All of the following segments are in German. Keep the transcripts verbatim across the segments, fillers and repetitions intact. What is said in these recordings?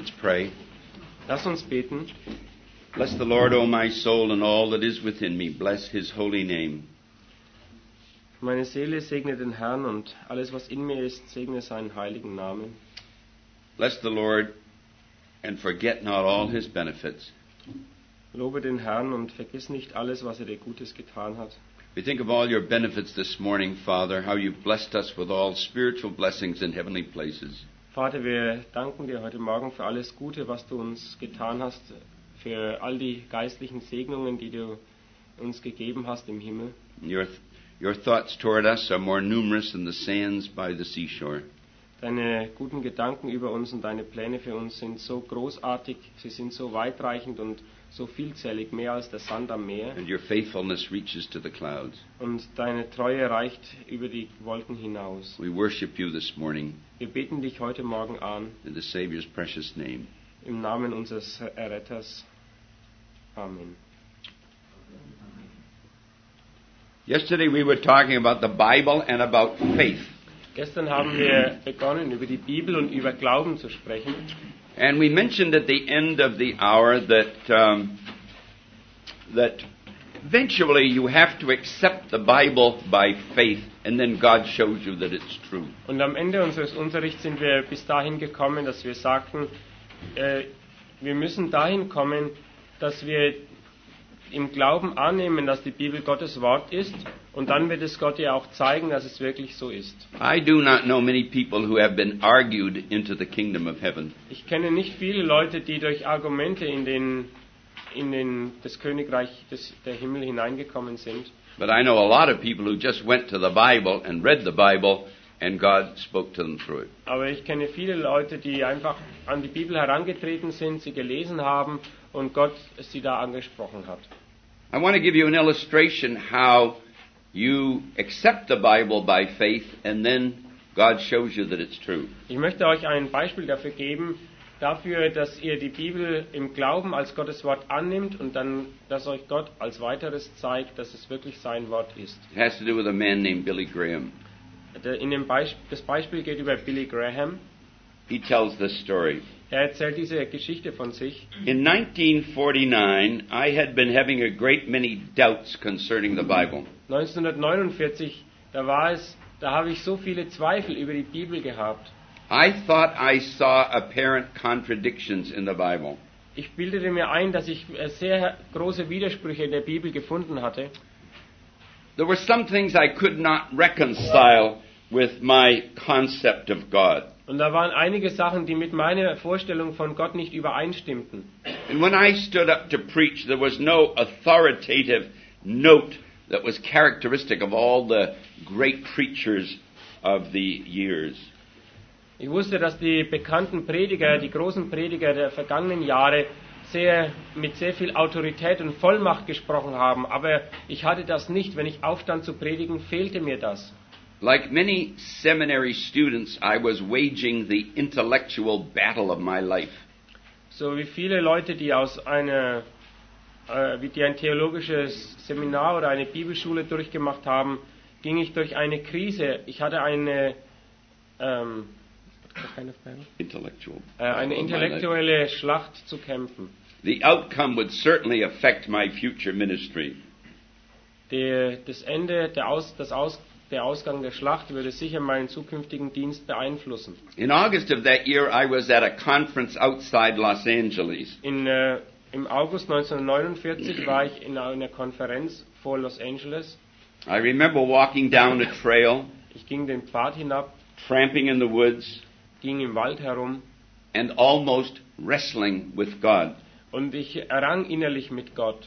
Let's pray. Lass uns beten. Bless the Lord, O my soul, and all that is within me. Bless his holy name. Meine Seele segne den Herrn und alles, was in mir ist, segne seinen heiligen Namen. Bless the Lord, and forget not all his benefits. Lobe den Herrn und vergiss nicht alles, was er dir Gutes getan hat. We think of all your benefits this morning, Father, how you've blessed us with all spiritual blessings in heavenly places. Vater, wir danken dir heute Morgen für alles Gute, was du uns getan hast, für all die geistlichen Segnungen, die du uns gegeben hast im Himmel. Your, your thoughts toward us are more numerous than the sands by the seashore. Deine guten Gedanken über uns und deine Pläne für uns sind so großartig, sie sind so weitreichend und so vielzählig, mehr als der Sand am Meer. And your faithfulness reaches to the clouds. Und deine Treue reicht über die Wolken hinaus. We worship you this morning Wir beten dich heute Morgen an, in the Savior's precious name. im Namen unseres Erretters. Amen. Yesterday we were talking about the Bible and about faith. Gestern haben wir begonnen, über die Bibel und über Glauben zu sprechen. And we mentioned at the end of the hour that um, that eventually you have to accept the Bible by faith, and then God shows you that it's true. Und am Ende unseres Unterrichts sind wir bis dahin gekommen, dass wir sagten, äh, wir müssen dahin kommen, dass wir im Glauben annehmen, dass die Bibel Gottes Wort ist, und dann wird es Gott ja auch zeigen, dass es wirklich so ist. I do not know many people who have been argued into the kingdom of heaven. Ich kenne nicht viele Leute, die durch Argumente in den in den das Königreich des der Himmel hineingekommen sind. But I know a lot of people who just went to the Bible and read the Bible and God spoke to them through it. Aber ich kenne viele Leute, die einfach an die Bibel herangetreten sind, sie gelesen haben und Gott sie da angesprochen hat. I want to give you an illustration how you accept the Bible by faith and then God shows you that it's true. Ich möchte euch ein Beispiel dafür geben, dafür, dass ihr die Bibel im Glauben als Gottes Wort annimmt und dann, dass euch Gott als weiteres zeigt, dass es wirklich sein Wort ist. It has to do with a man named Billy Graham. In dem Beisp- das Beispiel geht über Billy Graham. He tells this story. Er erzählt diese Geschichte von sich. In nineteen forty-nine, I had been having a great many doubts concerning the Bible. neunzehnhundertneunundvierzig, da war es, da habe ich so viele Zweifel über die Bibel gehabt. I thought I saw apparent contradictions in the Bible. Ich bildete mir ein, dass ich sehr große Widersprüche in der Bibel gefunden hatte. There were some things I could not reconcile with my concept of God. Und da waren einige Sachen, die mit meiner Vorstellung von Gott nicht übereinstimmten. And when I stood up to preach, there was no authoritative note that was characteristic of all the great preachers of the years. Ich wusste, dass die bekannten Prediger, die großen Prediger der vergangenen Jahre sehr, mit sehr viel Autorität und Vollmacht gesprochen haben, aber ich hatte das nicht. Wenn ich aufstand zu predigen, fehlte mir das. Like many seminary students, I was waging the intellectual battle of my life. So wie viele Leute, die aus einer, äh, wie die ein theologisches Seminar oder eine Bibelschule durchgemacht haben, ging ich durch eine Krise. Ich hatte eine, ähm, what kind of battle? Intellectual. Äh, eine intellektuelle Schlacht zu kämpfen. The outcome would certainly affect my future ministry. Die, das Ende, der, Aus, das Aus, der Ausgang der Schlacht würde sicher meinen zukünftigen Dienst beeinflussen. In August of that year, I was at a conference outside Los Angeles. In, äh, Im August neunzehnhundertneunundvierzig war ich in einer Konferenz vor Los Angeles. I remember walking down a trail, Ich ging den Pfad hinab, tramping in the woods, ging im Wald herum and almost wrestling with God. und ich errang innerlich mit Gott.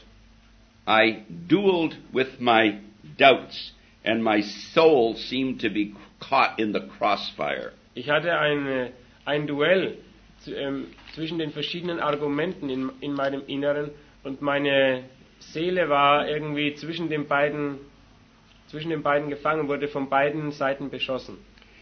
I dueled with my doubts, and my soul seemed to be caught in the crossfire. Ich hatte eine, ein Duell zu, ähm, zwischen den verschiedenen Argumenten in, in meinem Inneren und meine Seele war irgendwie zwischen den beiden, zwischen den beiden gefangen, wurde von beiden Seiten beschossen.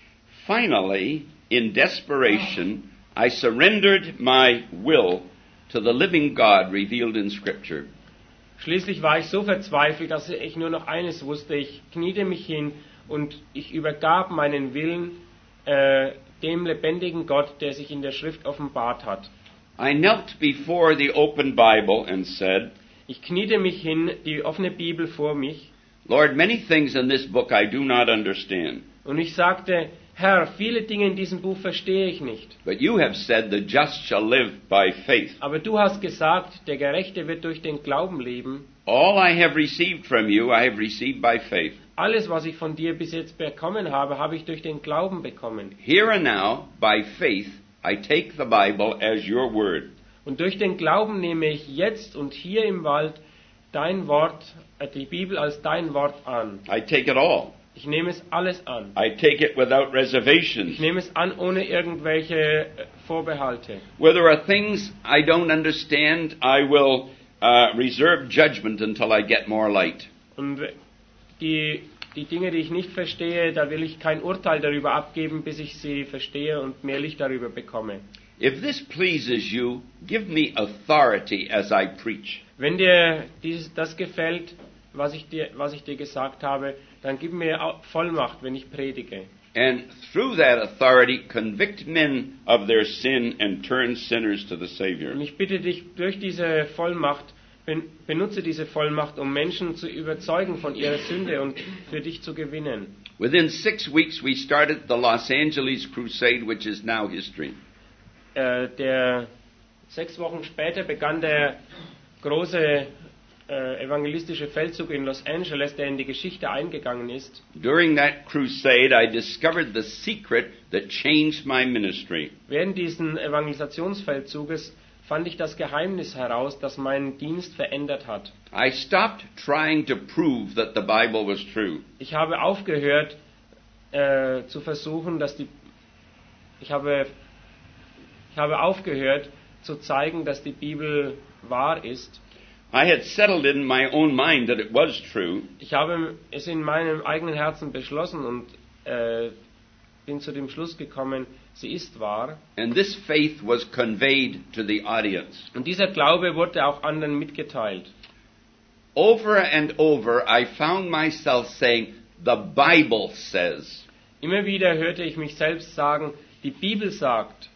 Finally, in desperation, I surrendered my will to the living God revealed in Scripture. Schließlich war ich so verzweifelt, dass ich nur noch eines wusste. Ich kniete mich hin und ich übergab meinen Willen äh, dem lebendigen Gott, der sich in der Schrift offenbart hat. I knelt before the open Bible and said, Ich kniete mich hin, die offene Bibel vor mich, Lord, many things in this book I do not understand. und ich sagte, Herr, viele Dinge in diesem Buch verstehe ich nicht. But you have said the just shall live by faith. Aber du hast gesagt, der Gerechte wird durch den Glauben leben. All I have received from you, I have received by faith. Alles, was ich von dir bis jetzt bekommen habe, habe ich durch den Glauben bekommen. Here and now, by faith, I take the Bible as your word. Und durch den Glauben nehme ich jetzt und hier im Wald dein Wort, äh, die Bibel als dein Wort an. I take it all. Ich nehme es alles an. I take it without Ich reservations. nehme es an ohne irgendwelche äh, Vorbehalte. Where there are things I don't understand, I will uh, reserve judgment until I get more light. Und die, die Dinge, die ich nicht verstehe, da will ich kein Urteil darüber abgeben, bis ich sie verstehe und mehr Licht darüber bekomme. If this pleases you, give me authority as I preach. Wenn dir dies, das gefällt, was ich, dir, was ich dir gesagt habe, dann gib mir Au- Vollmacht, wenn ich predige. And through that authority, convict men of their sin and turn sinners to the Savior. Und ich bitte dich, durch diese Vollmacht, ben, benutze diese Vollmacht, um Menschen zu überzeugen von ihrer Sünde und für dich zu gewinnen. Within six weeks, we started the Los Angeles Crusade, which is now history. Äh, der, sechs Wochen später begann der große äh, evangelistische Feldzug in Los Angeles, der in die Geschichte eingegangen ist. During that crusade, I discovered the secret that changed my ministry. Während diesen Evangelisationsfeldzuges fand ich das Geheimnis heraus, das meinen Dienst verändert hat. I stopped trying to prove that the Bible was true. Ich habe aufgehört äh, zu versuchen, dass die ich habe ich habe aufgehört zu zeigen, dass die Bibel wahr ist. I had settled in my own mind that it was true, Ich habe es in meinem eigenen Herzen beschlossen und äh, bin zu dem Schluss gekommen, sie ist wahr. and this faith was conveyed to the audience. Und dieser Glaube wurde auch anderen mitgeteilt. Over and over, I found myself saying, the Bible says. Immer wieder hörte ich mich selbst sagen, die Bibel sagt.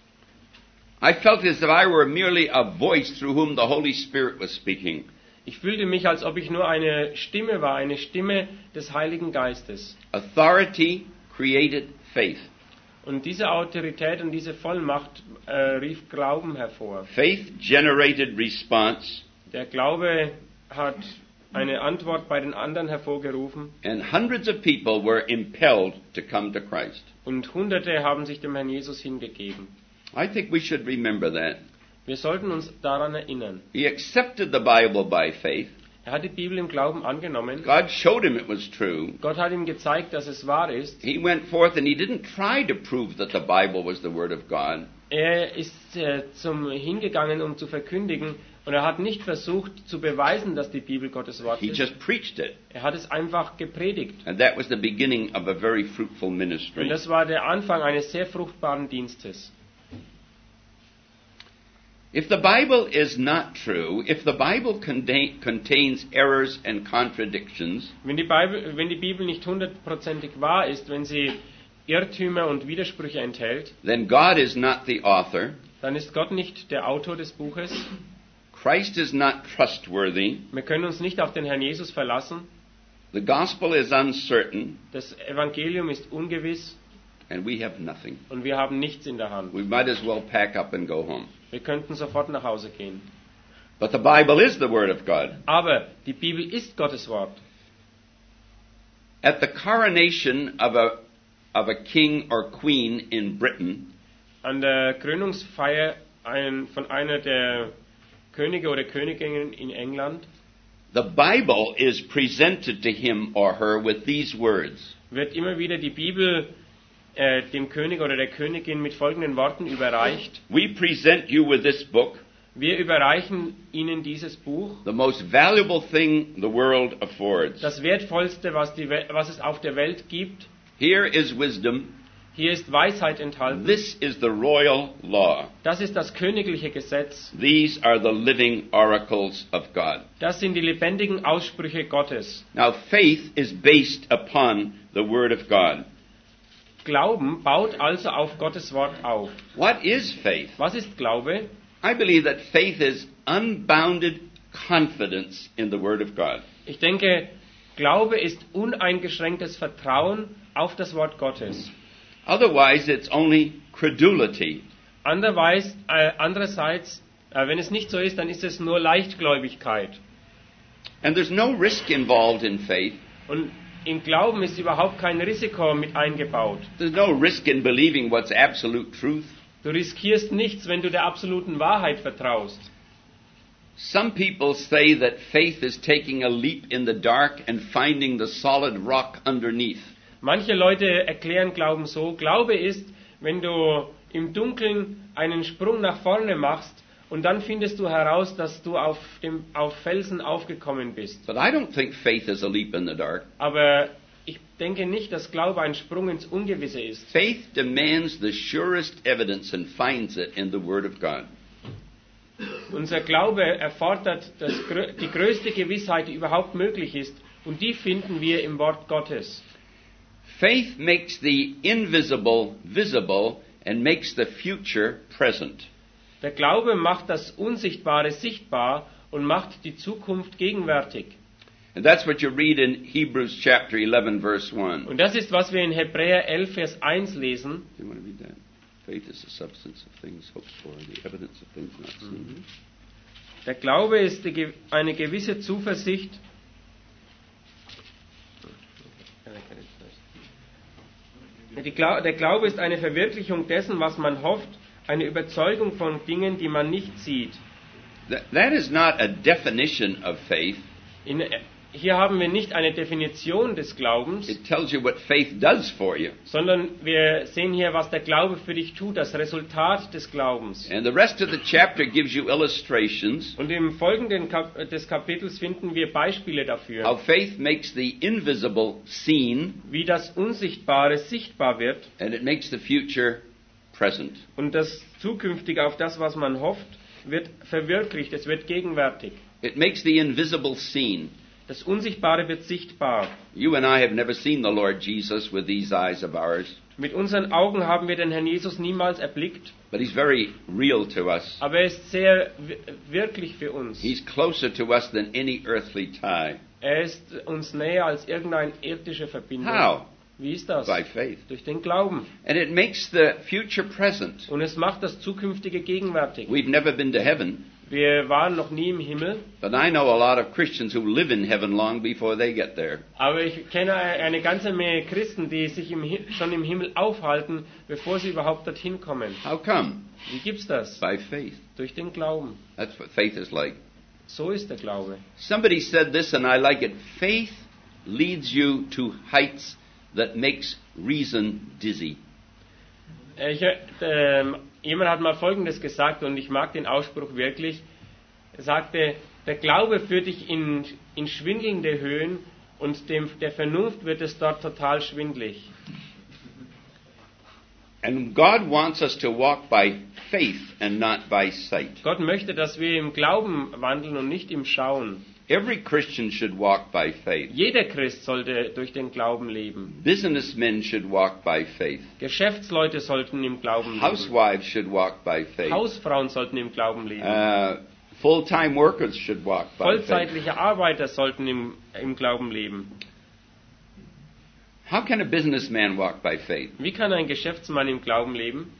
I felt as if I were merely a voice through whom the Holy Spirit was speaking. Ich fühlte mich, als ob ich nur eine Stimme war, eine Stimme des Heiligen Geistes. Authority created faith. Und diese Autorität und diese Vollmacht äh, rief Glauben hervor. Faith generated response, Der Glaube hat eine Antwort bei den anderen hervorgerufen and hundreds of people were impelled to come to Christ. und Hunderte haben sich dem Herrn Jesus hingegeben. I think we should remember that. Wir sollten uns daran erinnern. He accepted the Bible by faith. Er hat die Bibel im Glauben angenommen. God showed him it was true. Gott hat ihm gezeigt, dass es wahr ist. He went forth and he didn't try to prove that the Bible was the Word of God. Er ist äh, zum hingegangen, um zu verkündigen, und er hat nicht versucht zu beweisen, dass die Bibel Gottes Wort He ist. just preached it. Er hat es einfach gepredigt. And that was the beginning of a very fruitful Und ministry. das war der Anfang eines sehr fruchtbaren Dienstes. If the Bible is not true, if the Bible contain, contains errors and contradictions, Wenn die, Bibel, wenn die Bibel nicht hundertprozentig wahr ist, wenn sie Irrtümer und Widersprüche enthält, then God is not the author. dann ist Gott nicht der Autor des Buches. Christ is not trustworthy. Wir können uns nicht auf den Herrn Jesus verlassen. The gospel is uncertain, Das Evangelium ist ungewiss and we have nothing. und wir haben nichts in der Hand. We might as well pack up and go home. Wir könnten sofort nach Hause gehen. But the Bible is the Word of God. Aber die Bibel ist Gottes Wort. At the coronation of a, of a king or queen in Britain, An der Krönungsfeier ein, von einer der Könige oder Königinnen in England the Bible is presented to him or her with these words. wird immer wieder die Bibel äh, dem König oder der Königin mit folgenden Worten überreicht. We present you with this book, Wir überreichen Ihnen dieses Buch, the most valuable thing the world affords. das Wertvollste, was, die, We- was es auf der Welt gibt. Here is wisdom. Hier ist Weisheit enthalten. This is the royal law. Das ist das königliche Gesetz. These are the living oracles of God. Das sind die lebendigen Aussprüche Gottes. Now, faith is based upon the Word of God. Glauben baut also auf Gottes Wort auf. What is faith? Was ist Glaube? I believe that faith is unbounded confidence in the Word of God. Ich denke, Glaube ist uneingeschränktes Vertrauen auf das Wort Gottes. Otherwise, it's only credulity. Andererseits, äh, andererseits äh, wenn es nicht so ist, dann ist es nur Leichtgläubigkeit. And there's no risk involved in faith. Und im Glauben ist überhaupt kein Risiko mit eingebaut. There's no risk in believing what's absolute truth. Du riskierst nichts, wenn du der absoluten Wahrheit vertraust. Some people say that faith is taking a leap in the dark and finding the solid rock underneath. Manche Leute erklären Glauben so, Glaube ist, wenn du im Dunkeln einen Sprung nach vorne machst und dann findest du heraus, dass du auf dem auf Felsen aufgekommen bist. But I don't think faith is a leap in the dark. Aber ich denke nicht, dass Glaube ein Sprung ins Ungewisse ist. Faith demands the surest evidence and finds it in the Word of God. Unser Glaube erfordert das, die größte Gewissheit, die überhaupt möglich ist, und die finden wir im Wort Gottes. Faith makes the invisible visible and makes the future present. Der Glaube macht das Unsichtbare sichtbar und macht die Zukunft gegenwärtig. And that's what you read in Hebrews chapter eleven, verse one. Und das ist, was wir in Hebräer elf, Vers eins lesen. Do you want to read that? Faith is the substance of things hoped for, the evidence of things not seen. Der Glaube ist die, eine gewisse Zuversicht. Die Glau- der Glaube ist eine Verwirklichung dessen, was man hofft, eine Überzeugung von Dingen, die man nicht sieht. That, that is not a definition of faith. In, hier haben wir nicht eine Definition des Glaubens, It tells you what faith does for you. sondern wir sehen hier, was der Glaube für dich tut, das Resultat des Glaubens. And the rest of the chapter gives you illustrations Und im folgenden Kap- des Kapitels finden wir Beispiele dafür, how faith makes the invisible seen wie das Unsichtbare sichtbar wird and it makes the future present. und das Zukünftige auf das, was man hofft, wird verwirklicht, es wird gegenwärtig. It makes the invisible seen. Das Unsichtbare wird sichtbar. You and I have never seen the Lord Jesus with these eyes of ours, Mit unseren Augen haben wir den Herrn Jesus niemals erblickt, but He's very real to us. aber er ist sehr wi- wirklich für uns. He's closer to us than any earthly tie. Er ist uns näher als irgendeine irdische Verbindung. How? Wie ist das? By faith. Durch den Glauben. And it makes the future present. Und es macht das Zukünftige gegenwärtig. We've never been to heaven, Wir waren noch nie im Himmel, but I know a lot of Christians who live in heaven long before they get there. aber ich kenne eine ganze Menge Christen, die sich im, Hi- schon im Himmel aufhalten, bevor sie überhaupt dorthin kommen. How come? Wie gibt's das? By faith. Durch den Glauben. That's what faith is like. So ist der Glaube. Somebody said this and I like it. Faith leads you to heights that makes reason dizzy. Ich, äh, jemand hat mal Folgendes gesagt und ich mag den Ausspruch wirklich. Er sagte, der Glaube führt dich in, in schwindelnde Höhen und dem, der Vernunft wird es dort total schwindlig. And God wants us to walk by faith and not by sight. Gott möchte, dass wir im Glauben wandeln und nicht im Schauen. Every Christian should walk by faith. Jeder Christ sollte durch den Glauben leben. Businessmen should walk by faith. Geschäftsleute sollten im Glauben leben. Housewives should walk by faith. Hausfrauen sollten im Glauben leben. Uh, full-time workers should walk by faith. Vollzeitliche Arbeiter sollten im, im Glauben leben. How can a businessman walk by faith? Wie kann ein Geschäftsmann im Glauben leben?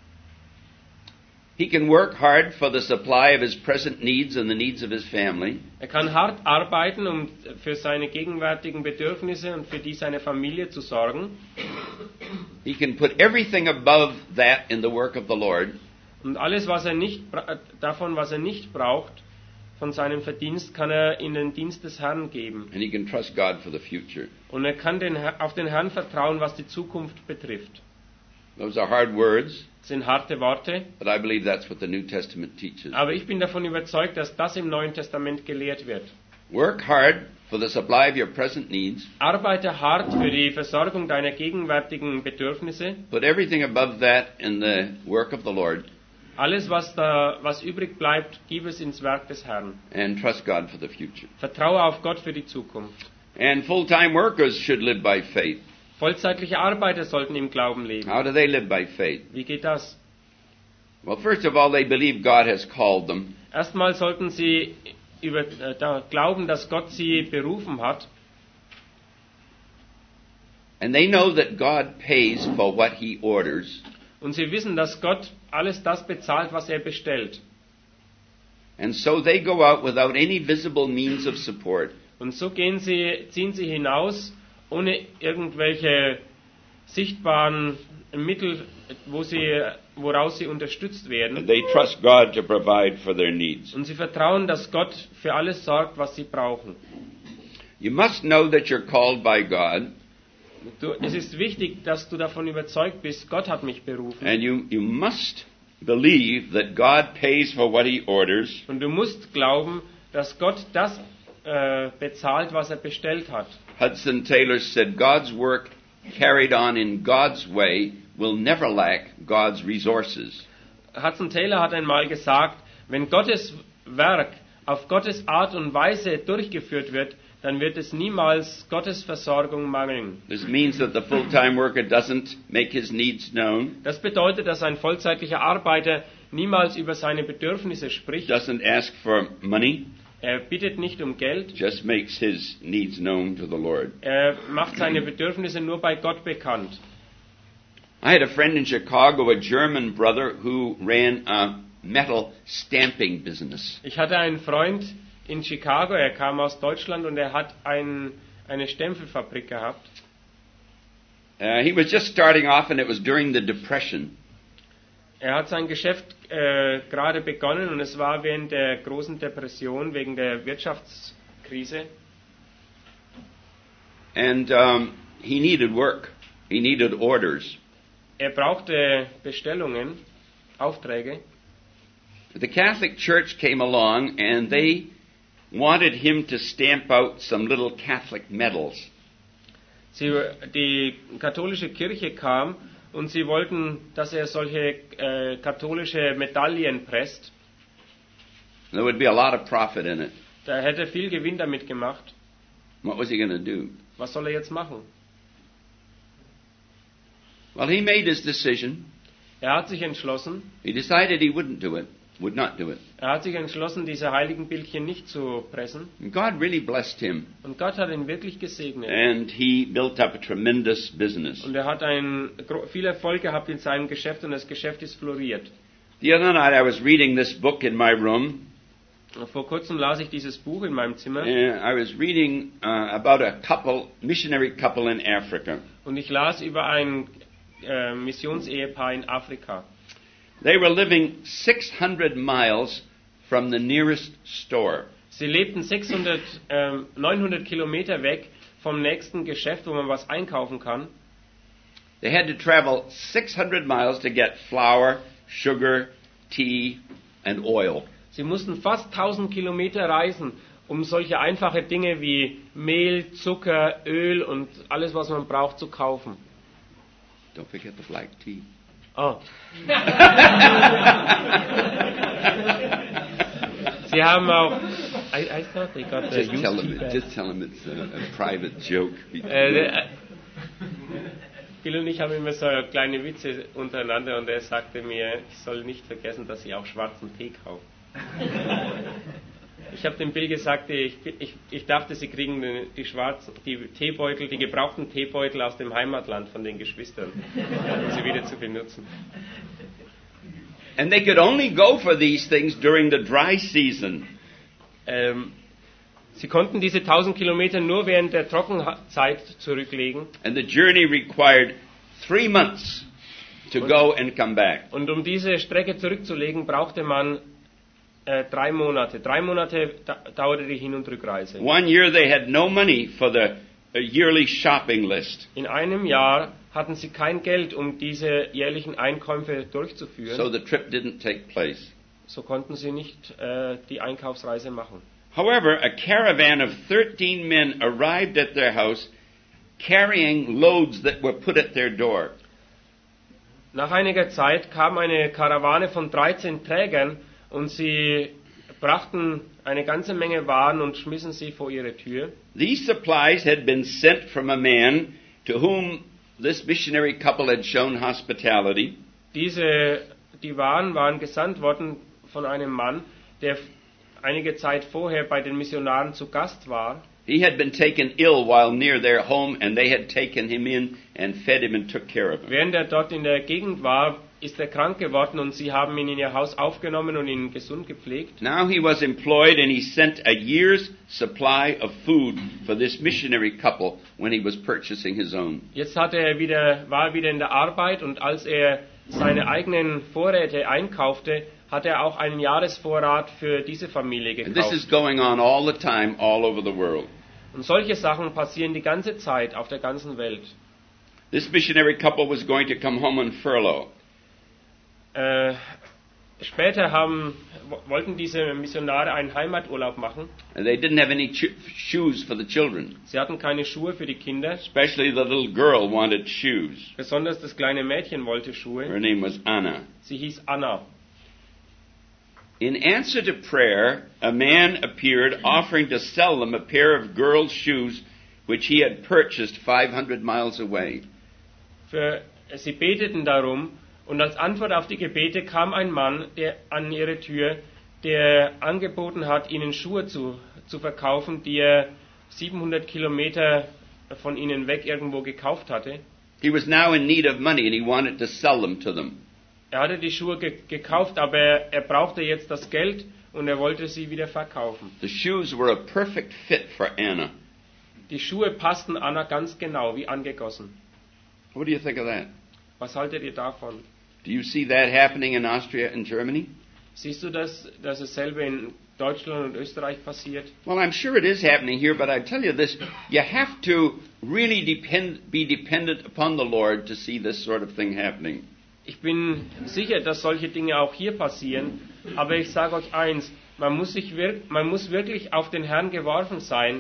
He can work hard for the supply of his present needs and the needs of his family. Er kann hart arbeiten, um für seine gegenwärtigen Bedürfnisse und für die seiner Familie zu sorgen. He can put everything above that in the work of the Lord. Und alles, was er nicht bra- davon, was er nicht braucht, von seinem Verdienst, kann er in den Dienst des Herrn geben. And he can trust God for the future. Und er kann den, Herr- auf den Herrn vertrauen, was die Zukunft betrifft. Those are hard words, Das sind harte Worte, but I believe that's what the New Testament teaches. aber ich bin davon überzeugt, dass das im Neuen Testament gelehrt wird. Work hard for the supply of your present needs. Arbeite hart für die Versorgung deiner gegenwärtigen Bedürfnisse. Put everything above that in the work of the Lord. Alles, was da, was übrig bleibt, gib es ins Werk des Herrn. And trust God for the future. Vertraue auf Gott für die Zukunft. And full-time workers should live by faith. Vollzeitliche Arbeiter sollten im Glauben leben. How do they live by faith? Wie geht das? Well, first of all, they believe God has called them. Erstmal sollten sie über, äh, da glauben, dass Gott sie berufen hat. And they know that God pays for what He orders. Und sie wissen, dass Gott alles das bezahlt, was er bestellt. And so they go out without any visible means of support. Und so gehen sie, ziehen sie hinaus, ohne irgendwelche sichtbaren Mittel, wo sie, woraus sie unterstützt werden. They trust God to provide for their needs. Und sie vertrauen, dass Gott für alles sorgt, was sie brauchen. You must know that you're called by God. Du, es ist wichtig, dass du davon überzeugt bist, Gott hat mich berufen. And you, you must believe that God pays for what He orders. Und du musst glauben, dass Gott das äh, bezahlt, was er bestellt hat. Hudson Taylor said, God's work carried on in God's way will never lack God's resources. Hudson Taylor hat einmal gesagt, wenn Gottes Werk auf Gottes Art und Weise durchgeführt wird, dann wird es niemals Gottes Versorgung mangeln. This means that the full-time worker doesn't make his needs known, Das bedeutet, dass ein vollzeitlicher Arbeiter niemals über seine Bedürfnisse spricht. doesn't ask for money, Er bittet nicht um Geld. just makes his needs known to the Lord. Er macht seine Bedürfnisse nur bei Gott bekannt. I had a friend in Chicago, a German brother, who ran a metal stamping business. Ich hatte einen Freund in Chicago, er kam aus Deutschland und er hat ein, eine Stempelfabrik gehabt. Uh, he was just starting off, and it was during the Depression. Er hat sein Geschäft äh, gerade begonnen und es war während der großen Depression, wegen der Wirtschaftskrise. And um, he needed work. He needed orders. Er brauchte Bestellungen, Aufträge. The Catholic Church came along, and they wanted him to stamp out some little Catholic medals. Sie, die katholische Kirche kam und sie wollten, dass er solche äh, katholische Medaillen presst. There would be a lot of profit in it. Da hätte er viel Gewinn damit gemacht. What was he going to do? Was soll er jetzt machen? Well, he made his decision. Er hat sich entschlossen, He decided he wouldn't do it, would not do it. er hat sich entschlossen, diese heiligen Bildchen nicht zu pressen. And God really blessed him, Und Gott hat ihn wirklich gesegnet. and he built up a tremendous business. Und er hat ein, viel Erfolg gehabt in seinem Geschäft und das Geschäft ist floriert. The other night I was reading this book in my room. Vor kurzem las ich dieses Buch in meinem Zimmer Uh, I was reading uh, about a couple, missionary couple in Africa. und ich las über ein äh, Missionsehepaar in Afrika. They were living six hundred miles from the nearest store. Sie lebten sechshundert, äh, neunhundert Kilometer weg vom nächsten Geschäft, wo man was einkaufen kann. They had to travel six hundred miles to get flour, sugar, tea, and oil. Sie mussten fast tausend Kilometer reisen, um solche einfache Dinge wie Mehl, Zucker, Öl und alles, was man braucht, zu kaufen. Don't forget the black tea. Oh. Sie haben auch... I, I thought they got the Just used tell tea them, bag. just tell them it's a, a private joke. Äh, äh, Bill und ich haben immer so kleine Witze untereinander und er sagte mir, ich soll nicht vergessen, dass ich auch schwarzen Tee kaufe. Ich habe dem Bill gesagt, ich, ich, ich dachte, sie kriegen die, die schwarzen, die Teebeutel, die gebrauchten Teebeutel aus dem Heimatland von den Geschwistern, um sie wieder zu benutzen. And they could only go for these things during the dry season. Ähm, sie konnten diese tausend Kilometer nur während der Trockenzeit zurücklegen. And the journey required three months to go and come back. Und um diese Strecke zurückzulegen, brauchte man äh, drei Monate. Drei Monate da dauerte die Hin- und Rückreise. One year they had no money for the uh, yearly shopping list. In einem Jahr hatten sie kein Geld, um diese jährlichen Einkäufe durchzuführen. So the trip didn't take place. So konnten sie nicht äh, die Einkaufsreise machen. However, a caravan of thirteen men arrived at their house carrying loads that were put at their door. Nach einiger Zeit kam eine Karawane von dreizehn Trägern und sie brachten eine ganze Menge Waren und schmissen sie vor ihre Tür. These supplies had been sent from a man to whom this missionary couple had shown hospitality. Diese, die waren, waren gesandt worden von einem Mann, der einige Zeit vorher bei den Missionaren zu Gast war. He had been taken ill while near their home, and they had taken him in and fed him and took care of him. Während er dort in der Gegend war, ist er krank geworden und sie haben ihn in ihr Haus aufgenommen und ihn gesund gepflegt. Now he was employed, and he sent a year's supply of food for this missionary couple when he was purchasing his own. Jetzt hatte er wieder, war er wieder in der Arbeit und als er seine eigenen Vorräte einkaufte, hat er auch einen Jahresvorrat für diese Familie And this gekauft. is going on all the time, all over the world. Und solche Sachen passieren die ganze Zeit auf der ganzen Welt. This missionary couple was going to come home on furlough. Äh, später haben, wollten diese Missionare einen Heimaturlaub machen. And they didn't have any cho- shoes for the children. Sie hatten keine Schuhe für die Kinder. Especially the little girl wanted shoes. Besonders das kleine Mädchen wollte Schuhe. Her name was Anna. Sie hieß Anna. In answer to prayer, a man appeared offering to sell them a pair of girls' shoes which he had purchased five hundred miles away. Für, sie beteten darum und als Antwort auf die Gebete kam ein Mann der, an ihre Tür, der angeboten hat, ihnen Schuhe zu, zu verkaufen, die er siebenhundert Kilometer von ihnen weg irgendwo gekauft hatte. He was now in need of money and he wanted to sell them to them. Er hatte die Schuhe ge- gekauft, aber er, er brauchte jetzt das Geld und er wollte sie wieder verkaufen. The shoes were a perfect fit for Anna. Die Schuhe passten Anna ganz genau, wie angegossen. What do you think of that? Was haltet ihr davon? Do you see that happening in Austria and Germany? Siehst du, dass, dass dasselbe in Deutschland und Österreich passiert? Well, I'm sure it is happening here, but I tell you this, you have to really depend, be dependent upon the Lord to see this sort of thing happening. Ich bin sicher, dass solche Dinge auch hier passieren, aber ich sage euch eins, man muss, sich wir, man muss wirklich auf den Herrn geworfen sein,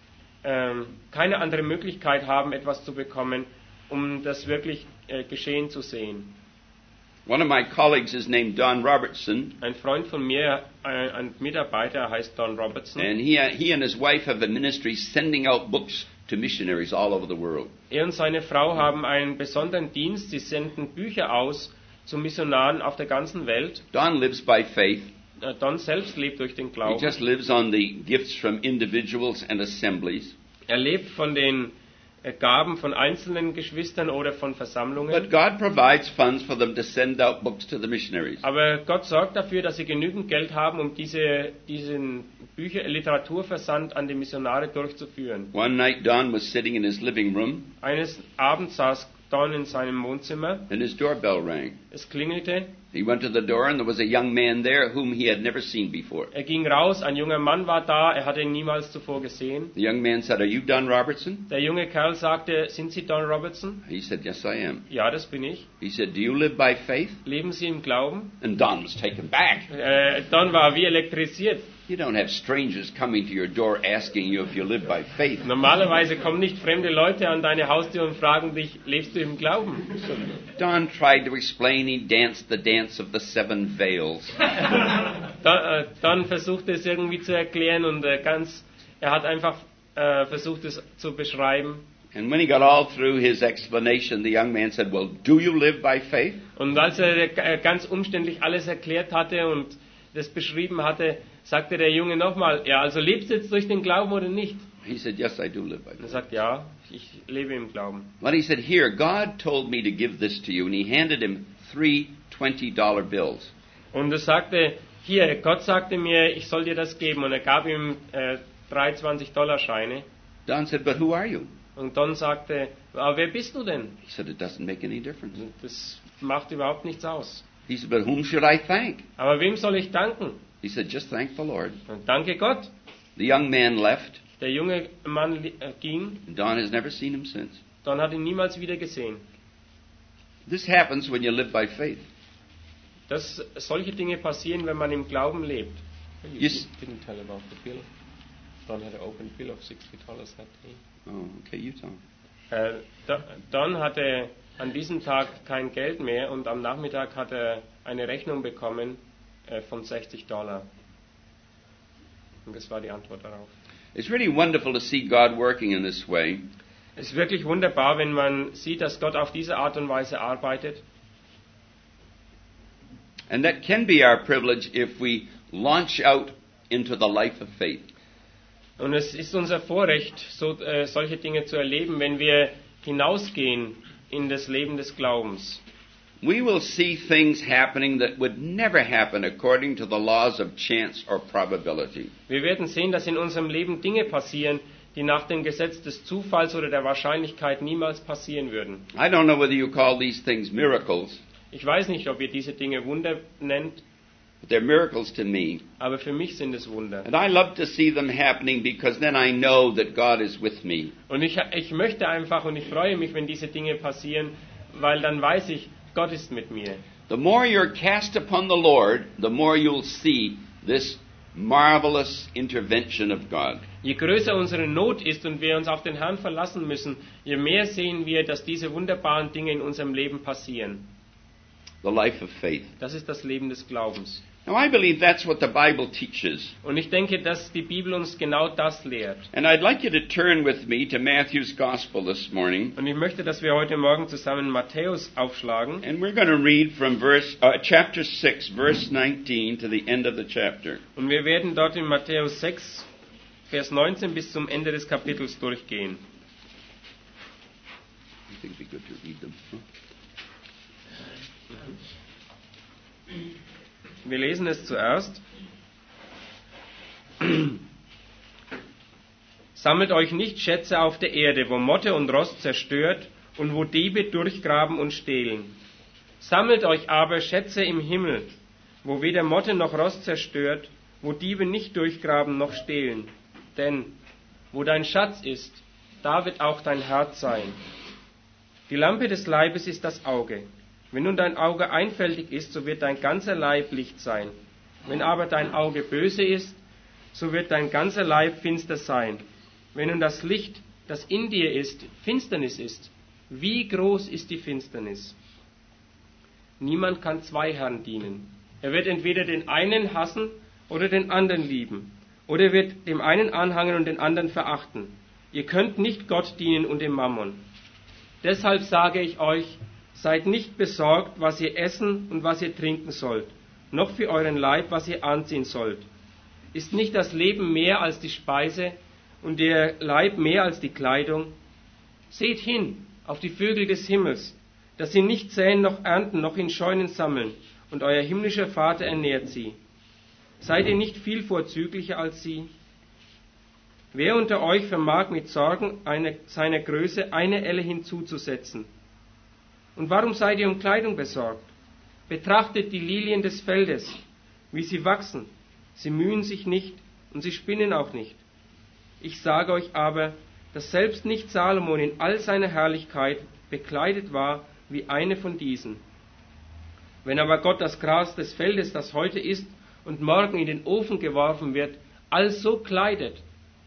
ähm, keine andere Möglichkeit haben, etwas zu bekommen, um das wirklich äh, geschehen zu sehen. One of my colleagues is named Don Robertson, Ein Freund von mir, ein, ein Mitarbeiter, heißt Don Robertson. and he, he and his wife have a ministry sending out books to missionaries all over the world. Er und seine Frau haben einen besonderen Dienst, sie senden Bücher aus zu Missionaren auf der ganzen Welt. Don lives by faith. Äh, Don selbst lebt durch den He Glauben. just lives on the gifts from individuals and assemblies. Er lebt von den äh, Gaben von einzelnen Geschwistern oder von Versammlungen. But God provides funds for them to send out books to the missionaries. Aber Gott sorgt dafür, dass sie genügend Geld haben, um diese, diesen Bücher, Literaturversand an die Missionare durchzuführen. One night Don was sitting in his living room Eines Abends saß Don in seinem Wohnzimmer. and his doorbell rang. Es klingelte. He went to the door and there was a young man there whom he had never seen before. Er ging raus, ein junger Mann war da, er hatte ihn niemals zuvor gesehen. The young man said, "Are you Don Robertson?" Der junge Kerl sagte, sind Sie Don Robertson? He said, "Yes, I am." Ja, das bin ich. He said, "Do you live by faith?" Leben Sie im Glauben? And Don was taken back. Äh, Don war wie elektrisiert. You don't have strangers coming to your door asking you if you live by faith. Normalerweise kommen nicht fremde Leute an deine Haustür und fragen dich, lebst du im Glauben? Don tried to explain. He danced the dance of the seven veils. Da, äh, Don versuchte es irgendwie zu erklären und äh, ganz, er hat einfach äh, versucht es zu beschreiben. And when he got all through his explanation, the young man said, "Well, do you live by faith?" Und als er äh, ganz umständlich alles erklärt hatte und das beschrieben hatte, sagte der Junge nochmal, ja, also lebst du jetzt durch den Glauben oder nicht? He said, "Yes, I do live by Und er faith." sagt, ja, ich lebe im Glauben. Well, he said, "Here, God told me to give this to you." And he handed him three twenty-dollar bills. Und er sagte, hier, Gott sagte mir, ich soll dir das geben. Und er gab ihm äh, drei zwanzig-Dollar-Scheine. Don said, "But who are you?" Und Don sagte, aber wer bist du denn? He said, "It doesn't make any difference." Das macht überhaupt nichts aus. He said, "But whom should I thank?" Aber wem soll ich danken? He said, "Just thank the Lord." Und danke Gott. The young man left. Der junge Mann li- äh, ging. And Don has never seen him since. Don hat ihn niemals wieder gesehen. This happens when you live by faith. Das, solche Dinge passieren, wenn man im Glauben lebt. Yes. Didn't tell about the bill. Don had an open bill of sixty dollars that day. Oh, okay, you tell him. Äh, Do- Don hatte an diesem Tag kein Geld mehr und am Nachmittag hat er eine Rechnung bekommen äh, von sechzig Dollar. Und das war die Antwort darauf. It's really wonderful to see God working in this way. Es ist wirklich wunderbar, wenn man sieht, dass Gott auf diese Art und Weise arbeitet. And that can be our privilege if we launch out into the life of faith. Und es ist unser Vorrecht, so, äh, solche Dinge zu erleben, wenn wir hinausgehen in das Leben des Glaubens. We will see things happening that would never happen according to the laws of chance or probability. Wir werden sehen, dass in unserem Leben Dinge passieren, die nach dem Gesetz des Zufalls oder der Wahrscheinlichkeit niemals passieren würden. I don't know whether you call these things miracles, Ich weiß nicht, ob ihr diese Dinge Wunder nennt, but they're miracles to me. aber für mich sind es Wunder. And I love to see them happening because then I know that God is with me. Und ich, ich möchte einfach und ich freue mich, wenn diese Dinge passieren, weil dann weiß ich, Gott ist mit mir. The more you're cast upon the Lord, the more you'll see this marvelous intervention of God. Je größer unsere Not ist und wir uns auf den Herrn verlassen müssen, je mehr sehen wir, dass diese wunderbaren Dinge in unserem Leben passieren. The life of faith. Das ist das Leben des Glaubens. Now I believe that's what the Bible teaches. Und ich denke, dass die Bibel uns genau das lehrt. And I'd like you to turn with me to Matthew's Gospel this morning. Und ich möchte, dass wir heute Morgen zusammen Matthäus aufschlagen. And we're going to read from verse uh, chapter six, verse nineteen to the end of the chapter. Und wir werden dort in Matthäus sechs, Vers neunzehn bis zum Ende des Kapitels durchgehen. I think it'd be good to read them. Huh? Wir lesen es zuerst. Sammelt euch nicht Schätze auf der Erde, wo Motte und Rost zerstört und wo Diebe durchgraben und stehlen. Sammelt euch aber Schätze im Himmel, wo weder Motte noch Rost zerstört, wo Diebe nicht durchgraben noch stehlen. Denn wo dein Schatz ist, da wird auch dein Herz sein. Die Lampe des Leibes ist das Auge. Wenn nun dein Auge einfältig ist, so wird dein ganzer Leib Licht sein. Wenn aber dein Auge böse ist, so wird dein ganzer Leib finster sein. Wenn nun das Licht, das in dir ist, Finsternis ist, wie groß ist die Finsternis? Niemand kann zwei Herren dienen. Er wird entweder den einen hassen oder den anderen lieben. Oder er wird dem einen anhangen und den anderen verachten. Ihr könnt nicht Gott dienen und dem Mammon. Deshalb sage ich euch, seid nicht besorgt, was ihr essen und was ihr trinken sollt, noch für euren Leib, was ihr anziehen sollt. Ist nicht das Leben mehr als die Speise und der Leib mehr als die Kleidung? Seht hin auf die Vögel des Himmels, dass sie nicht säen noch ernten, noch in Scheunen sammeln, und euer himmlischer Vater ernährt sie. Seid ihr nicht viel vorzüglicher als sie? Wer unter euch vermag mit Sorgen eine, seiner Größe eine Elle hinzuzusetzen? Und warum seid ihr um Kleidung besorgt? Betrachtet die Lilien des Feldes, wie sie wachsen. Sie mühen sich nicht und sie spinnen auch nicht. Ich sage euch aber, dass selbst nicht Salomon in all seiner Herrlichkeit bekleidet war wie eine von diesen. Wenn aber Gott das Gras des Feldes, das heute ist und morgen in den Ofen geworfen wird, also kleidet,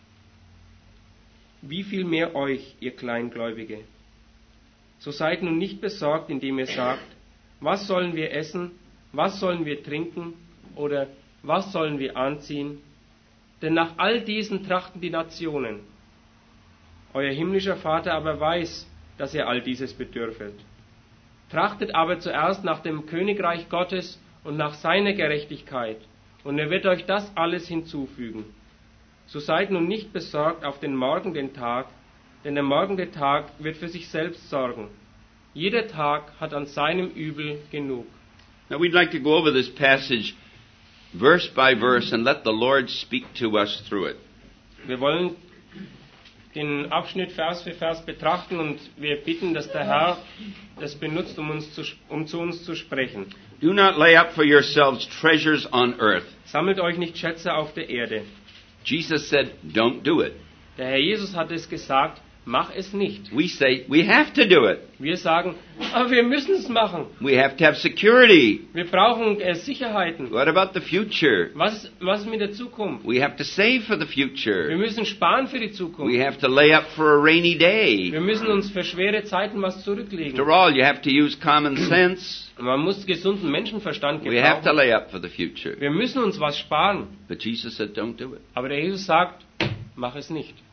wie viel mehr euch, ihr Kleingläubige? So seid nun nicht besorgt, indem ihr sagt, was sollen wir essen, was sollen wir trinken oder was sollen wir anziehen? Denn nach all diesen trachten die Nationen. Euer himmlischer Vater aber weiß, dass ihr all dieses bedürfet. Trachtet aber zuerst nach dem Königreich Gottes und nach seiner Gerechtigkeit, und er wird euch das alles hinzufügen. So seid nun nicht besorgt auf den morgenden Tag, denn der morgende Tag wird für sich selbst sorgen. Jeder Tag hat an seinem Übel genug. Now we'd like to go over this passage verse by verse and let the Lord speak to us through it. Wir wollen den Abschnitt Vers für Vers betrachten und wir bitten, dass der Herr das benutzt, um, uns zu, um zu uns zu sprechen. Do not lay up for yourselves treasures on earth. Sammelt euch nicht Schätze auf der Erde. Jesus said, don't do it. Der Herr Jesus hat es gesagt, mach es nicht. We say, we have to do it. Wir sagen, aber wir müssen es machen. We have to have security. Wir brauchen äh, Sicherheiten. What about the future? Was, was ist mit der Zukunft? We have to save for the Wir future. müssen sparen für die Zukunft. We have to lay up for a rainy day. Wir müssen uns für schwere Zeiten was zurücklegen. After all, you have to use common sense. Man muss gesunden Menschenverstand We have to gebrauchen. lay up for the future. Wir müssen uns was sparen. But Jesus said, don't do it. Aber der Jesus sagt, mach es nicht.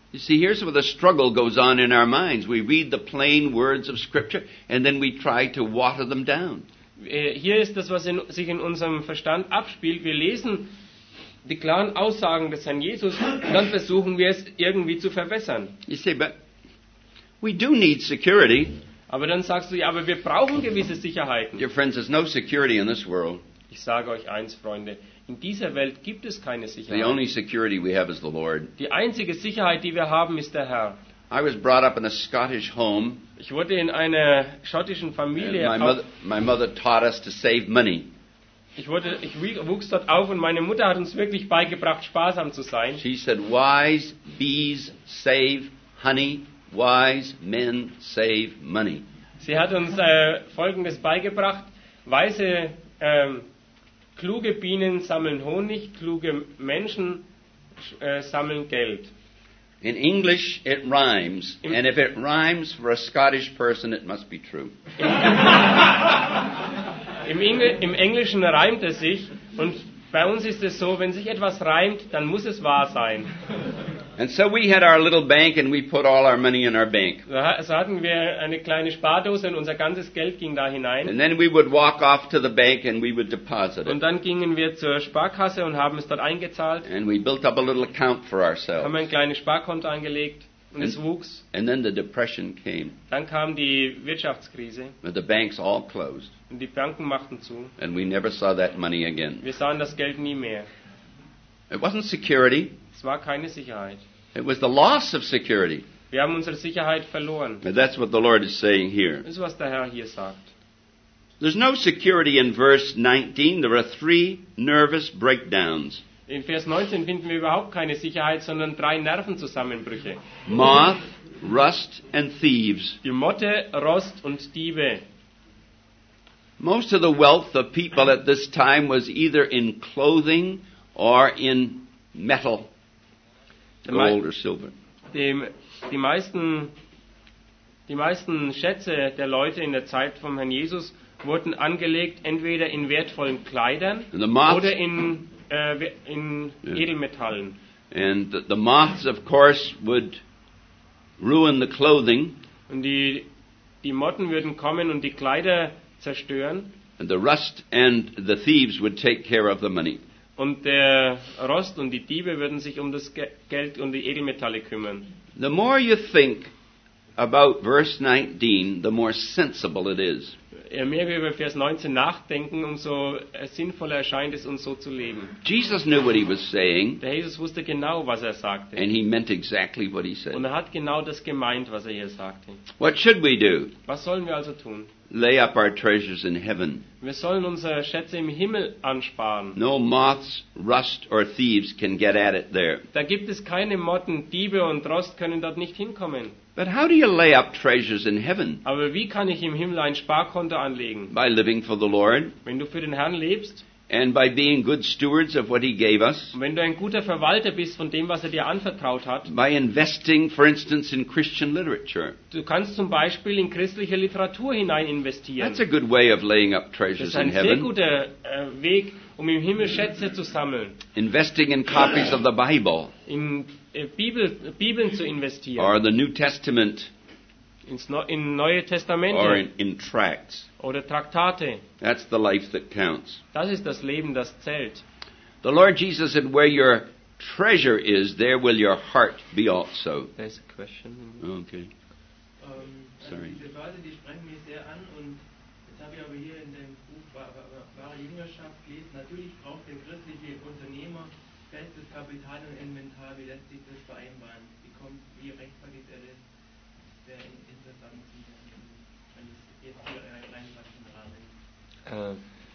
You see, here's where the struggle goes on in our minds. We read the plain words of Scripture, and then we try to water them down. Hier ist das, was in, sich in unserem Verstand abspielt. Wir lesen die klaren Aussagen des Herrn Jesus und dann versuchen wir es irgendwie zu verwässern. You say, but we do need security. Aber dann sagst du, ja, aber wir brauchen gewisse Sicherheiten. Dear friends, there's no security in this world. Ich sage euch eins, Freunde, in dieser Welt gibt es keine The Sicherheit. only security we have is the Lord. Die einzige Sicherheit, die wir haben, ist der Herr. I was brought up in a Scottish home. Ich wurde in einer schottischen And Familie my, auf, mother, my mother taught us to save money. ich, wurde, ich wuchs dort auf und meine Mutter hat uns wirklich beigebracht, sparsam zu sein. She said, wise bees save honey, wise men save money. Sie hat uns äh, Folgendes beigebracht. Weise, ähm, kluge Bienen sammeln Honig, kluge Menschen äh, sammeln Geld. In English, it rhymes, Im- and if it rhymes for a Scottish person, it must be true. Im, Engl Im Englischen reimt es sich und bei uns ist es so, wenn sich etwas reimt, dann muss es wahr sein. And so we had our little bank, and we put all our money in our bank. So ha- so hatten wir eine kleine Spardose und unser ganzes Geld ging da hinein. And then we would walk off to the bank, and we would deposit Und it. dann gingen wir zur Sparkasse und haben es dort eingezahlt, And we built up a little account for haben ourselves. ein kleines Sparkonto angelegt und es wuchs. And then the depression came, Dann kam die Wirtschaftskrise but the banks all closed, und die Banken machten zu. and we never saw that money again. Wir sahen das Geld nie mehr. It wasn't security. Es war keine Sicherheit. It was the loss of security. Wir haben unsere Sicherheit verloren. And that's what the Lord is saying here. Das ist, was der Herr hier sagt. There's no security in verse nineteen. There are three nervous breakdowns. In Vers neunzehn finden wir überhaupt keine Sicherheit, sondern drei Nervenzusammenbrüche. Moth, rust, and thieves. Die Motte, Rost und Diebe. Most of the wealth of people at this time was either in clothing or in metal, Der mei- gold or silver. Die, die, meisten, die meisten Schätze der Leute in der Zeit vom Herrn Jesus wurden angelegt, entweder in wertvollen Kleidern And the moths, oder in, äh, we- in Ja. Edelmetallen. and the, the moths, of course, would ruin the clothing, Und die, die Motten würden kommen und die Kleider zerstören. and the rust and the thieves would take care of the money. Und der Rost und die Diebe würden sich um das Ge- Geld und die Edelmetalle kümmern. The more you think about verse nineteen, the more sensible it is. Je mehr wir über Vers neunzehn nachdenken, umso äh, sinnvoller erscheint es uns so zu leben. Jesus knew what he was saying, Der Jesus wusste genau, was er sagte. and he meant exactly what he Und said. er hat genau das gemeint, was er hier sagte. What should we do? Was sollen wir also tun? Lay up our treasures in heaven. Wir sollen unsere Schätze im Himmel ansparen. No moths, rust, or thieves can get at it there. Da gibt es keine Motten, Diebe und Rost können dort nicht hinkommen. But how do you lay up treasures in heaven? Aber wie kann ich im Himmel ein Sparkonto anlegen? By living for the Lord Wenn du für den Herrn lebst and by being good stewards of what he gave us. und wenn du ein guter Verwalter bist von dem, was er dir anvertraut hat, By investing, for instance, in Christian literature. du kannst zum Beispiel in christliche Literatur hinein investieren. That's a good way of laying up Das treasures ist in ein sehr heaven. guter äh, Weg, um im Himmel Schätze zu sammeln, Investing in copies of the Bible in äh, Bibel, Bibeln zu investieren, or the New Testament ins Neu in Neue or Testamente in, in tracts. oder Traktate. That's the life that counts. Das ist das Leben, das zählt. The Lord Jesus said, where your treasure is, there will your heart be also. There's a question. Okay. Ähm, also Sorry. diese Verse, die sprechen mich sehr an und jetzt habe ich aber hier in dem Buch Wa- Wa- Wa- Wahre Jüngerschaft gelesen, natürlich braucht der christliche Unternehmer festes Kapital und Inventar. Wie lässt sich das vereinbaren? Wie kommt, wie rechtfertigt er das? Sehr interessant zu sehen, wenn es jetzt hier reinpasst in den Rahmen. Uh,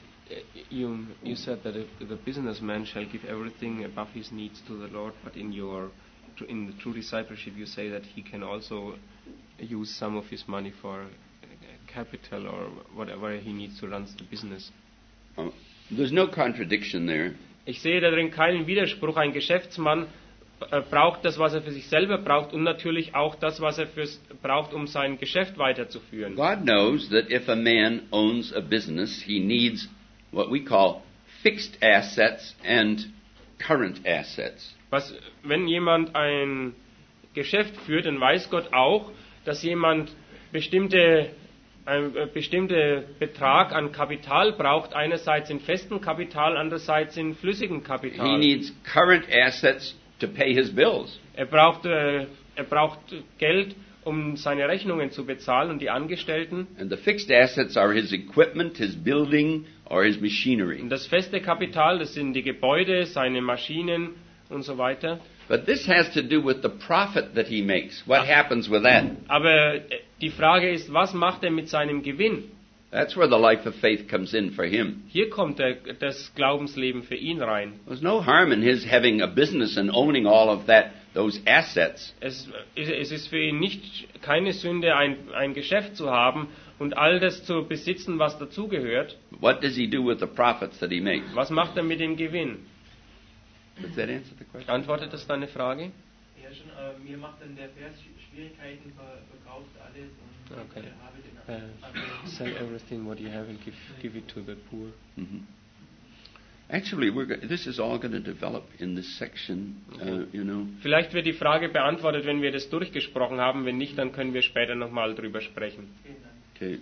you you said that if the businessman shall give everything above his needs to the Lord, but in your in the true discipleship you say that he can also use some of his money for uh, capital or whatever he needs to run the business. Um, there's no contradiction there. Ich sehe darin keinen Widerspruch. Ein Geschäftsmann äh, braucht das, was er für sich selber braucht und natürlich auch das, was er fürs, braucht, um sein Geschäft weiterzuführen. God knows that if a man owns a business, he needs what we call fixed assets and current assets. Was, wenn jemand ein Geschäft führt, dann weiß Gott auch, dass jemand bestimmte ein äh, bestimmter Betrag an Kapital braucht, einerseits in festem Kapital, andererseits in flüssigem He Kapital. needs current assets to pay his bills. Er braucht, äh, er braucht Geld, um seine Rechnungen zu bezahlen und die Angestellten. And the fixed assets are his equipment, his building, or his machinery. Und das feste Kapital, das sind die Gebäude, seine Maschinen und so weiter. But this has to do with the profit that he makes. What happens with that? Aber äh, die Frage ist, was macht er mit seinem Gewinn? That's where the life of faith comes in for him. Hier kommt der, das Glaubensleben für ihn rein. There's no harm in his having a business and owning all of that, those assets. Es, es ist für ihn nicht keine Sünde, ein, ein Geschäft zu haben und all das zu besitzen, was dazugehört. What does he do with the profits that he makes? Was macht er mit dem Gewinn? Does that answer the question? Antwortet das deine Frage? Ja, schon, aber mir macht dann der Vers Schwierigkeiten, ver verkauft alles und Okay. äh, habe den Uh, Ab- sell everything what you have and give, give it to the poor. hmm Actually, we're go- this is all going to develop in this section, uh, you know. Vielleicht wird die Frage beantwortet, wenn wir das durchgesprochen haben. Wenn nicht, dann können wir später nochmal drüber sprechen. Vielen Dank. Okay.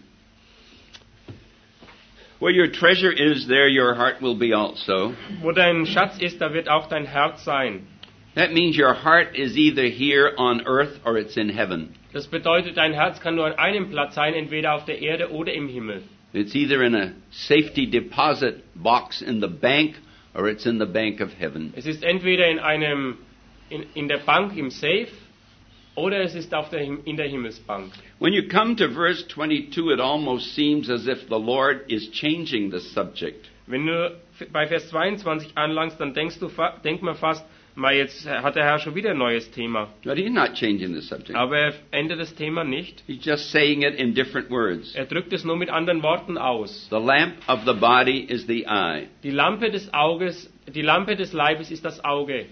Where your treasure is, there your heart will be also. Wo dein Schatz ist, da wird auch dein Herz sein. That means your heart is either here on earth or it's in heaven. Das bedeutet, dein Herz kann nur an einem Platz sein, entweder auf der Erde oder im Himmel. It's either in a safety deposit box in the bank or it's in the bank of heaven. Es ist entweder in einem in, in der Bank im Safe oder es ist auf der, Him- in der Himmelsbank. When you come to verse twenty-two, it almost seems as if the Lord is changing the subject. Wenn du f- bei Vers zweiundzwanzig anlangst, dann denkst du, fa- denk man fast, mal jetzt hat der Herr schon wieder ein neues Thema. But he's not changing the subject. Aber er ändert das Thema nicht. He's just saying it in different words. Er drückt es nur mit anderen Worten aus. The lamp of the body is the eye. Die Lampe des Auges, die Lampe des Leibes ist das Auge.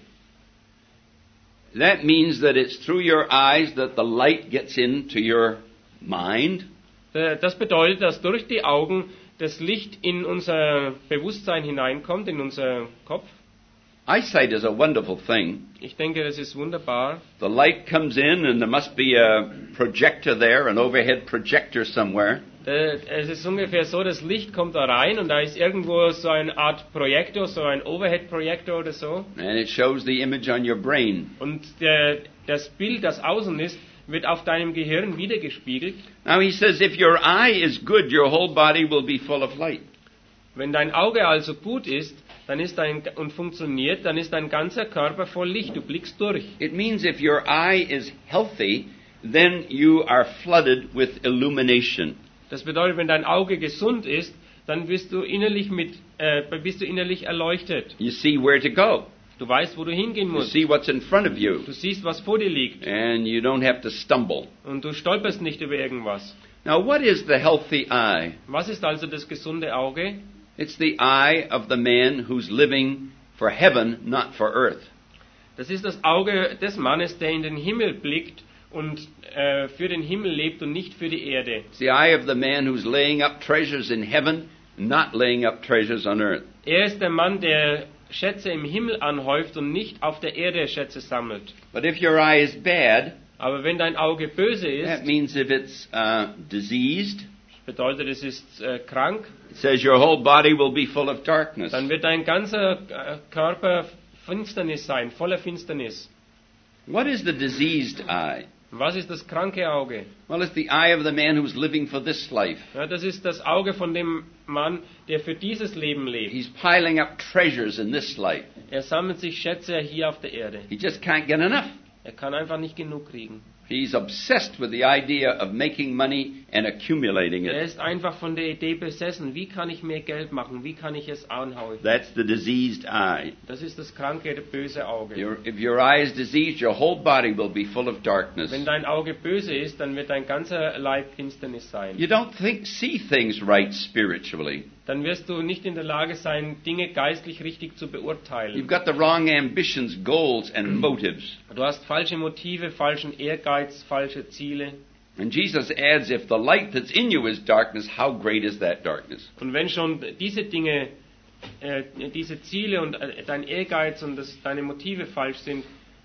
That means that it's through your eyes that the light gets into your mind. Äh, Das bedeutet, dass durch die Augen das Licht in unser Bewusstsein hineinkommt, in unser Kopf. Eyesight is a wonderful thing. Ich denke, das ist wunderbar. The light comes in and there must be a projector there, an overhead projector somewhere. Äh, Es ist ungefähr so, das Licht kommt da rein und da ist irgendwo so eine Art Projektor, so ein Overhead-Projektor oder so. And it shows the image on your brain. Und der, das Bild, das außen ist, wird auf deinem Gehirn wiedergespiegelt. Now he says if your eye is good, your whole body will be full of light. Wenn dein Auge also gut ist, dann ist dein, und funktioniert, dann ist dein ganzer Körper voll Licht. Du blickst durch. It means if your eye is healthy, then you are flooded with illumination. Das bedeutet, wenn dein Auge gesund ist, dann bist du innerlich mit, äh, bist du innerlich erleuchtet. You see where to go. Du weißt, wo du hingehen You musst. see what's in front of you. Du siehst, was vor dir liegt. And you don't have to stumble. Und du stolperst nicht über irgendwas. Now, what is the healthy eye? Was ist also das gesunde Auge? It's the eye of the man who's living for heaven, not for earth. Das ist das Auge des Mannes, der in den Himmel blickt und äh, für den Himmel lebt und nicht für die Erde. It's the eye of the man who's laying up treasures in heaven, not laying up treasures on earth. Er ist der Mann, der Schätze im Himmel anhäuft und nicht auf der Erde Schätze sammelt. But if your eye is bad, Aber wenn dein Auge böse that ist, means if it's uh, diseased, bedeutet es ist äh, krank, it says your whole body will be full of darkness. dann wird dein ganzer äh, Körper Finsternis sein, voller Finsternis. What is the diseased eye? Was ist das kranke Auge? Well, it's the eye of the man who's living for this life. Ja, das ist das Auge von dem Mann, der für dieses Leben lebt. He's piling up treasures in this life. Er sammelt sich Schätze hier auf der Erde. He just can't get enough. Er kann einfach nicht genug kriegen. He's obsessed with the idea of making money and accumulating Er it. ist einfach von der Idee besessen. Wie kann ich mehr Geld machen? Wie kann ich es anhäufen? That's the diseased eye. Das ist das kranke, böse Auge. Your, if your eye is diseased, your whole body will be full of darkness. Wenn dein Auge böse ist, dann wird dein ganzer Leib Finsternis sein. You don't think, see things right spiritually. Dann wirst du nicht in der Lage sein, Dinge geistlich richtig zu You've beurteilen. got the wrong ambitions, goals, and motives. Du hast falsche Motive, falschen Ehrgeiz, falsche Ziele. And Jesus adds, if the light that's in you is darkness, how great is that darkness? Und wenn schon diese Dinge, äh, diese Ziele und äh, dein Ehrgeiz und das, deine Motive falsch sind,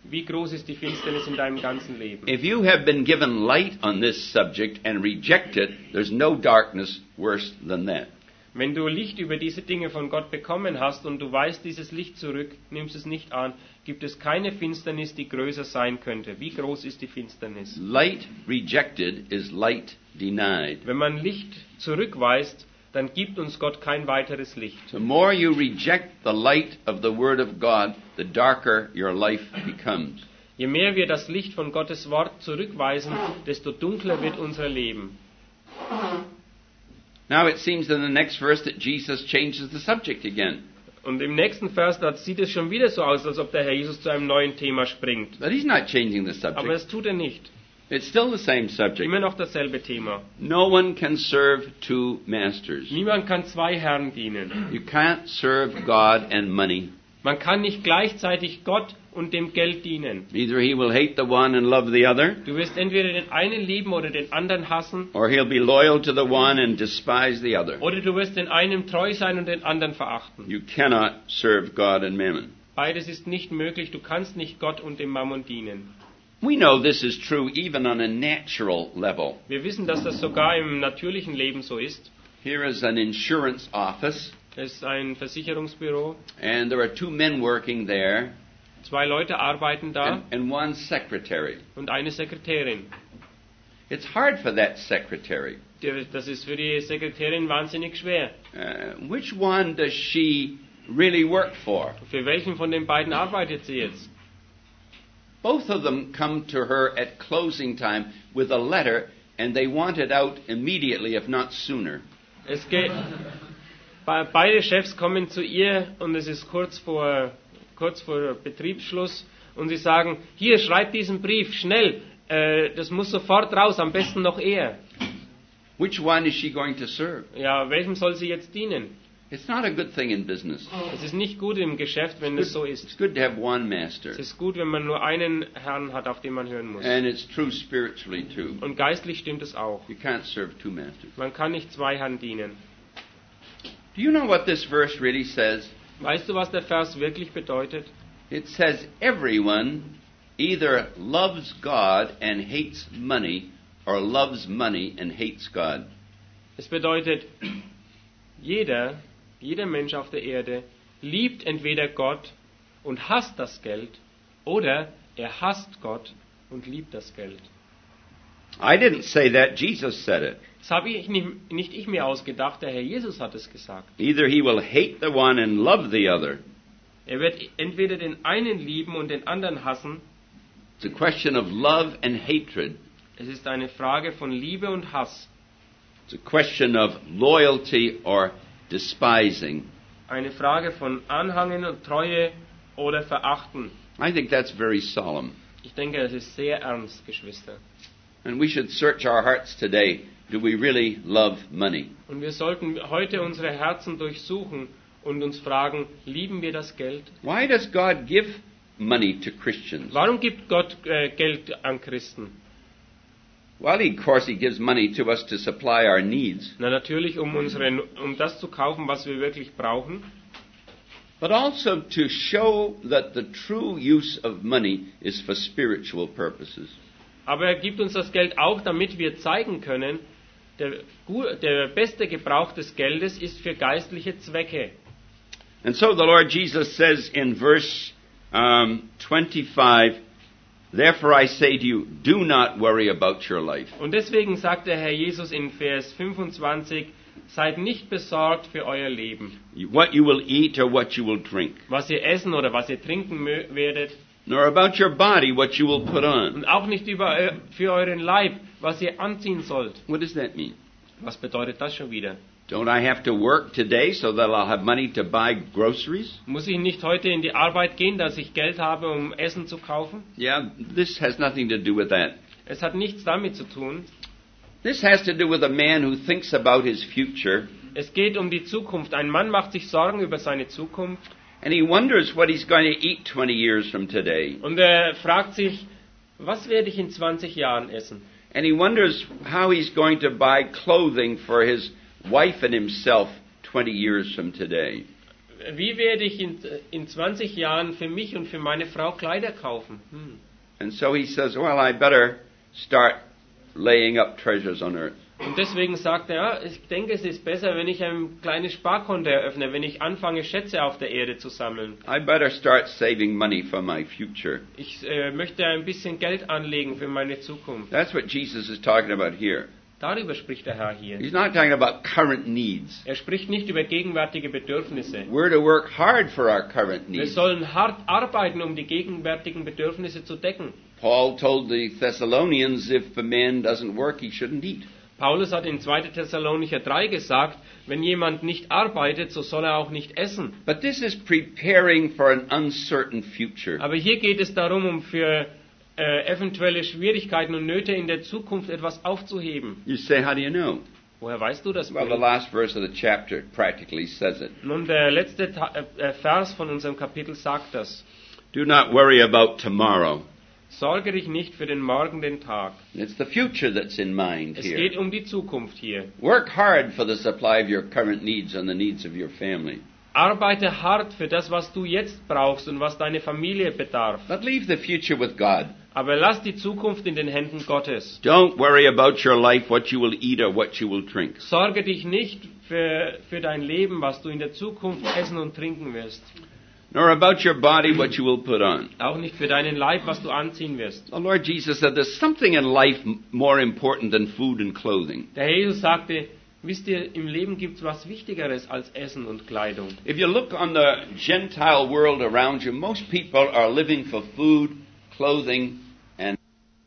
Wie groß ist die Finsternis in deinem ganzen Leben? If you have been given light on this subject and reject it, there's no darkness worse than that. Wenn du Licht über diese Dinge von Gott bekommen hast und du weist dieses Licht zurück, nimmst es nicht an, gibt es keine Finsternis, die größer sein könnte. Wie groß ist die Finsternis? Light rejected is light denied. Wenn man Licht zurückweist, dann gibt uns Gott kein weiteres Licht. The more you reject the light of the Word of God, the darker your life becomes. Je mehr wir das Licht von Gottes Wort zurückweisen, desto dunkler wird unser Leben. Now it seems in the next verse that Jesus changes the subject again. Und im nächsten Vers, da sieht es schon wieder so aus, als ob der Herr Jesus zu einem neuen Thema springt. But he's not changing the Aber subject. das tut er nicht. It's still the same subject. Immer noch dasselbe Thema. No one can serve two masters. Niemand kann zwei Herren dienen. You can't serve God and money. Man kann nicht gleichzeitig Gott und dem Geld dienen. Either he will hate the one and love the other, Du wirst entweder den einen lieben oder den anderen hassen, or he'll be loyal to the one and despise the other. oder du wirst den einen treu sein und den anderen verachten. You cannot serve God and mammon. Beides ist nicht möglich. Du kannst nicht Gott und dem Mammon dienen. We know this is true even on a natural level. Wir wissen, dass das sogar im natürlichen Leben so ist. Here is an insurance office, Es ist ein Versicherungsbüro. and there are two men working there, Zwei Leute arbeiten da and, and one secretary. und eine Sekretärin. It's hard for that secretary. Die- Das ist für die Sekretärin wahnsinnig schwer. Uh, which one does she really work for? Für welchen von den beiden arbeitet sie jetzt? Both of them come to her at closing time with a letter, and they want it out immediately, if not sooner. Es geht, Be- beide Chefs kommen zu ihr und es ist kurz vor, kurz vor Betriebsschluss und sie sagen, hier, schreib diesen Brief, schnell, äh, das muss sofort raus, am besten noch eher. Which one is she going to serve? Ja, welchem soll sie jetzt dienen? It's not a good thing in business. Es ist nicht gut im Geschäft, wenn es so It's ist. good to have one master. Es ist gut, wenn man nur einen Herrn hat, auf den man hören muss. And it's true spiritually too. Und geistlich stimmt es auch. You can't serve two masters. Man kann nicht zwei Herren dienen. Do you know what this verse really says? Weißt du, was der Vers wirklich bedeutet? It says everyone either loves God and hates money, or loves money and hates God. Es bedeutet, jeder, jeder Mensch auf der Erde liebt entweder Gott und hasst das Geld, oder er hasst Gott und liebt das Geld. I didn't say that, Jesus said it. Das habe ich nicht, nicht ich mir ausgedacht, der Herr Jesus hat es gesagt. Either he will hate the one and love the other. Er wird entweder den einen lieben und den anderen hassen. It's a question of love and hatred. Es ist eine Frage von Liebe und Hass. It's a question of loyalty or despising. Eine Frage von Anhangen und Treue oder Verachten. I think that's very solemn. Ich denke, das ist sehr ernst, Geschwister. And we should search our hearts today. Do we really love money? Und wir sollten heute unsere Herzen durchsuchen und uns fragen, lieben wir das Geld? Why does God give money to Christians? Warum gibt Gott äh, Geld an Christen? Well, he, of course, he gives money to us to supply our needs, Na natürlich, um, unsere, um das zu kaufen, was wir wirklich brauchen, but also to show that the true use of money is for spiritual purposes. aber er gibt uns das Geld auch, damit wir zeigen können, der, gu- der beste Gebrauch des Geldes ist für geistliche Zwecke. And so the Lord Jesus says in verse um, twenty-five, therefore I say to you, do not worry about your life. Und deswegen sagt der Herr Jesus in Vers fünfundzwanzig, seid nicht besorgt für euer Leben, What you will eat or what you will drink, was ihr essen oder was ihr trinken mö- werdet, nor about your body what you will put on. und auch nicht über, eu- für euren Leib, was ihr anziehen sollt. What does that mean? Was bedeutet das schon wieder? Don't I have to work today so that I'll have money to buy groceries? Muss ich nicht heute in die Arbeit gehen, dass ich Geld habe, um Essen zu kaufen? Yeah, this has nothing to do with that. Es hat nichts damit zu tun. This has to do with a man who thinks about his future, Es geht um die Zukunft. Ein Mann macht sich Sorgen über seine Zukunft and he wonders what he's going to eat twenty years from today. und er fragt sich, was werde ich in zwanzig Jahren essen? And he wonders how he's going to buy clothing for his wife and himself twenty years from today. wie werde ich in, in zwanzig Jahren für mich und für meine Frau Kleider kaufen? Hm. And so he says, well, I better start laying up treasures on earth. Und deswegen sagt er, ja, ich denke, es ist besser, wenn ich ein kleines Sparkonto eröffne, wenn ich anfange, Schätze auf der Erde zu sammeln. I better start saving money for my future. Ich äh, möchte ein bisschen Geld anlegen für meine Zukunft. That's what Jesus is talking about here. Darüber spricht der Herr hier. He's not talking about current needs. Er spricht nicht über gegenwärtige Bedürfnisse. We're to work hard for our current Wir needs. sollen hart arbeiten, um die gegenwärtigen Bedürfnisse zu decken. Paul told the Thessalonians if a man doesn't work, he shouldn't eat. Paulus hat in zweiter Thessalonicher drei gesagt, wenn jemand nicht arbeitet, so soll er auch nicht essen. But this is preparing for an uncertain future. Aber hier geht es darum, um für äh, eventuelle Schwierigkeiten und Nöte in der Zukunft etwas aufzuheben. You say, how do you know? Woher weißt du das? Well, the Bill? last verse of the chapter practically says it. Nun, der letzte Ta äh, Vers von unserem Kapitel sagt das. Do not worry about tomorrow. Sorge dich nicht für den Morgen, den Tag. It's the future that's in mind Es here. geht um die Zukunft hier. Work hard for the supply of your current needs and the needs of your family. Arbeite hart für das, was du jetzt brauchst und was deine Familie bedarf. But leave the future with God. Aber lass die Zukunft in den Händen Gottes. Don't worry about your life, what you will eat or what you will drink. Sorge dich nicht für, für dein Leben, was du in der Zukunft essen und trinken wirst. Nor about your body, what you will put on. Auch nicht für deinen Leib, was du anziehen wirst. The Lord Jesus said there's something in life m- more important than food and clothing. Der Herr Jesus sagte, wisst ihr, im Leben gibt es was Wichtigeres als Essen und Kleidung. If you look on the Gentile world around you, most people are living for food, clothing, and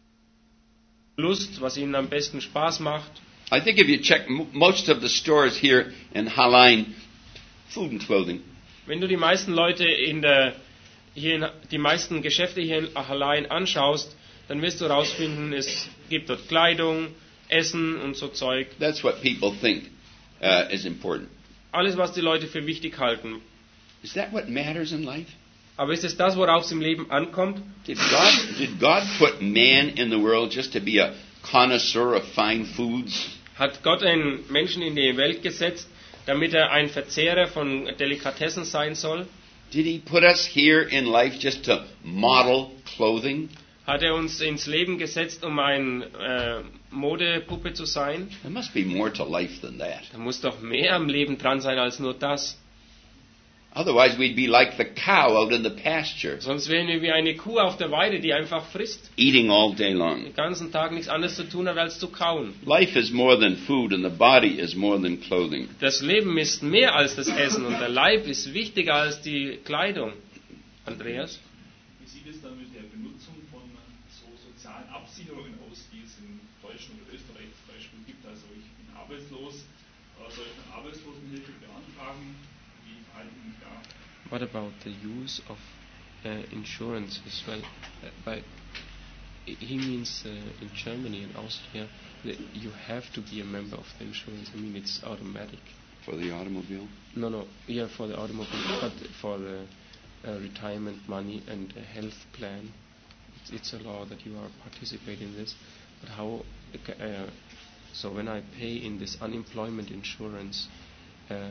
Lust, was ihnen am besten Spaß macht. I think if you check m- most of the stores here in Hallein, food and clothing. Wenn du die meisten Leute in der, hier in, die meisten Geschäfte hier in Hallein anschaust, dann wirst du herausfinden, es gibt dort Kleidung, Essen und so Zeug. That's what people think uh, is important. Alles, was die Leute für wichtig halten. Is that what matters in life? Aber ist es das, worauf es im Leben ankommt? Did God, did God put man in the world just to be a connoisseur of fine foods? Hat Gott einen Menschen in die Welt gesetzt, damit er ein Verzehrer von Delikatessen sein soll? Did He put us here in life just to model clothing? Hat er uns ins Leben gesetzt, um eine äh, Modepuppe zu sein? There must be more to life than that. Da muss doch mehr am Leben dran sein als nur das. Otherwise, we'd be like the cow out in the pasture, Sonst wären wir wie eine Kuh auf der Weide, die einfach frisst. eating all day long. Den ganzen Tag nichts anderes zu tun hat, als zu kauen. Life is more than food, and the body is more than clothing. Das Leben ist mehr als das Essen und der Leib ist wichtiger als die Kleidung. Andreas? Wie sieht es dann mit der Benutzung von so sozialen Absicherungen aus, die es in Deutschland oder Österreich zum Beispiel gibt? Also ich bin arbeitslos, äh, soll ich eine Arbeitslosenhilfe beantragen? Wie verhalte ich mich da? What about the use of uh, insurance as well? Uh, but he means uh, in Germany and Austria that you have to be a member of the insurance. I mean, it's automatic. For the automobile? No, no, yeah, for the automobile, but for the uh, retirement money and a health plan, it's, it's a law that you are participating in this. But how? Uh, so when I pay in this unemployment insurance, uh,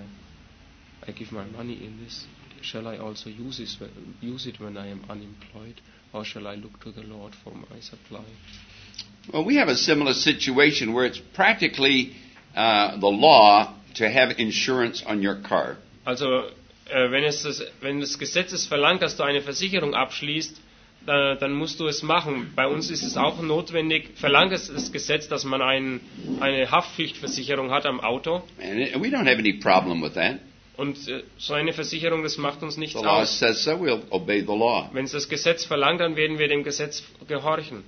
I give my money in this. Shall I also use this, use it when I am unemployed, or shall I look to the Lord for my supply? Well, we have a similar situation where it's practically uh, the law to have insurance on your car. Also, äh, wenn es das, wenn das Gesetz es verlangt, dass du eine Versicherung abschließt, da, dann musst du es machen. Bei uns ist es auch notwendig, verlangt es das Gesetz, dass man ein, eine Haftpflichtversicherung hat am Auto. And it, we don't have any problem with that. Und äh, so eine Versicherung, das macht uns nichts The law aus. says so, we'll obey the law. Wenn es das Gesetz verlangt, dann werden wir dem Gesetz gehorchen.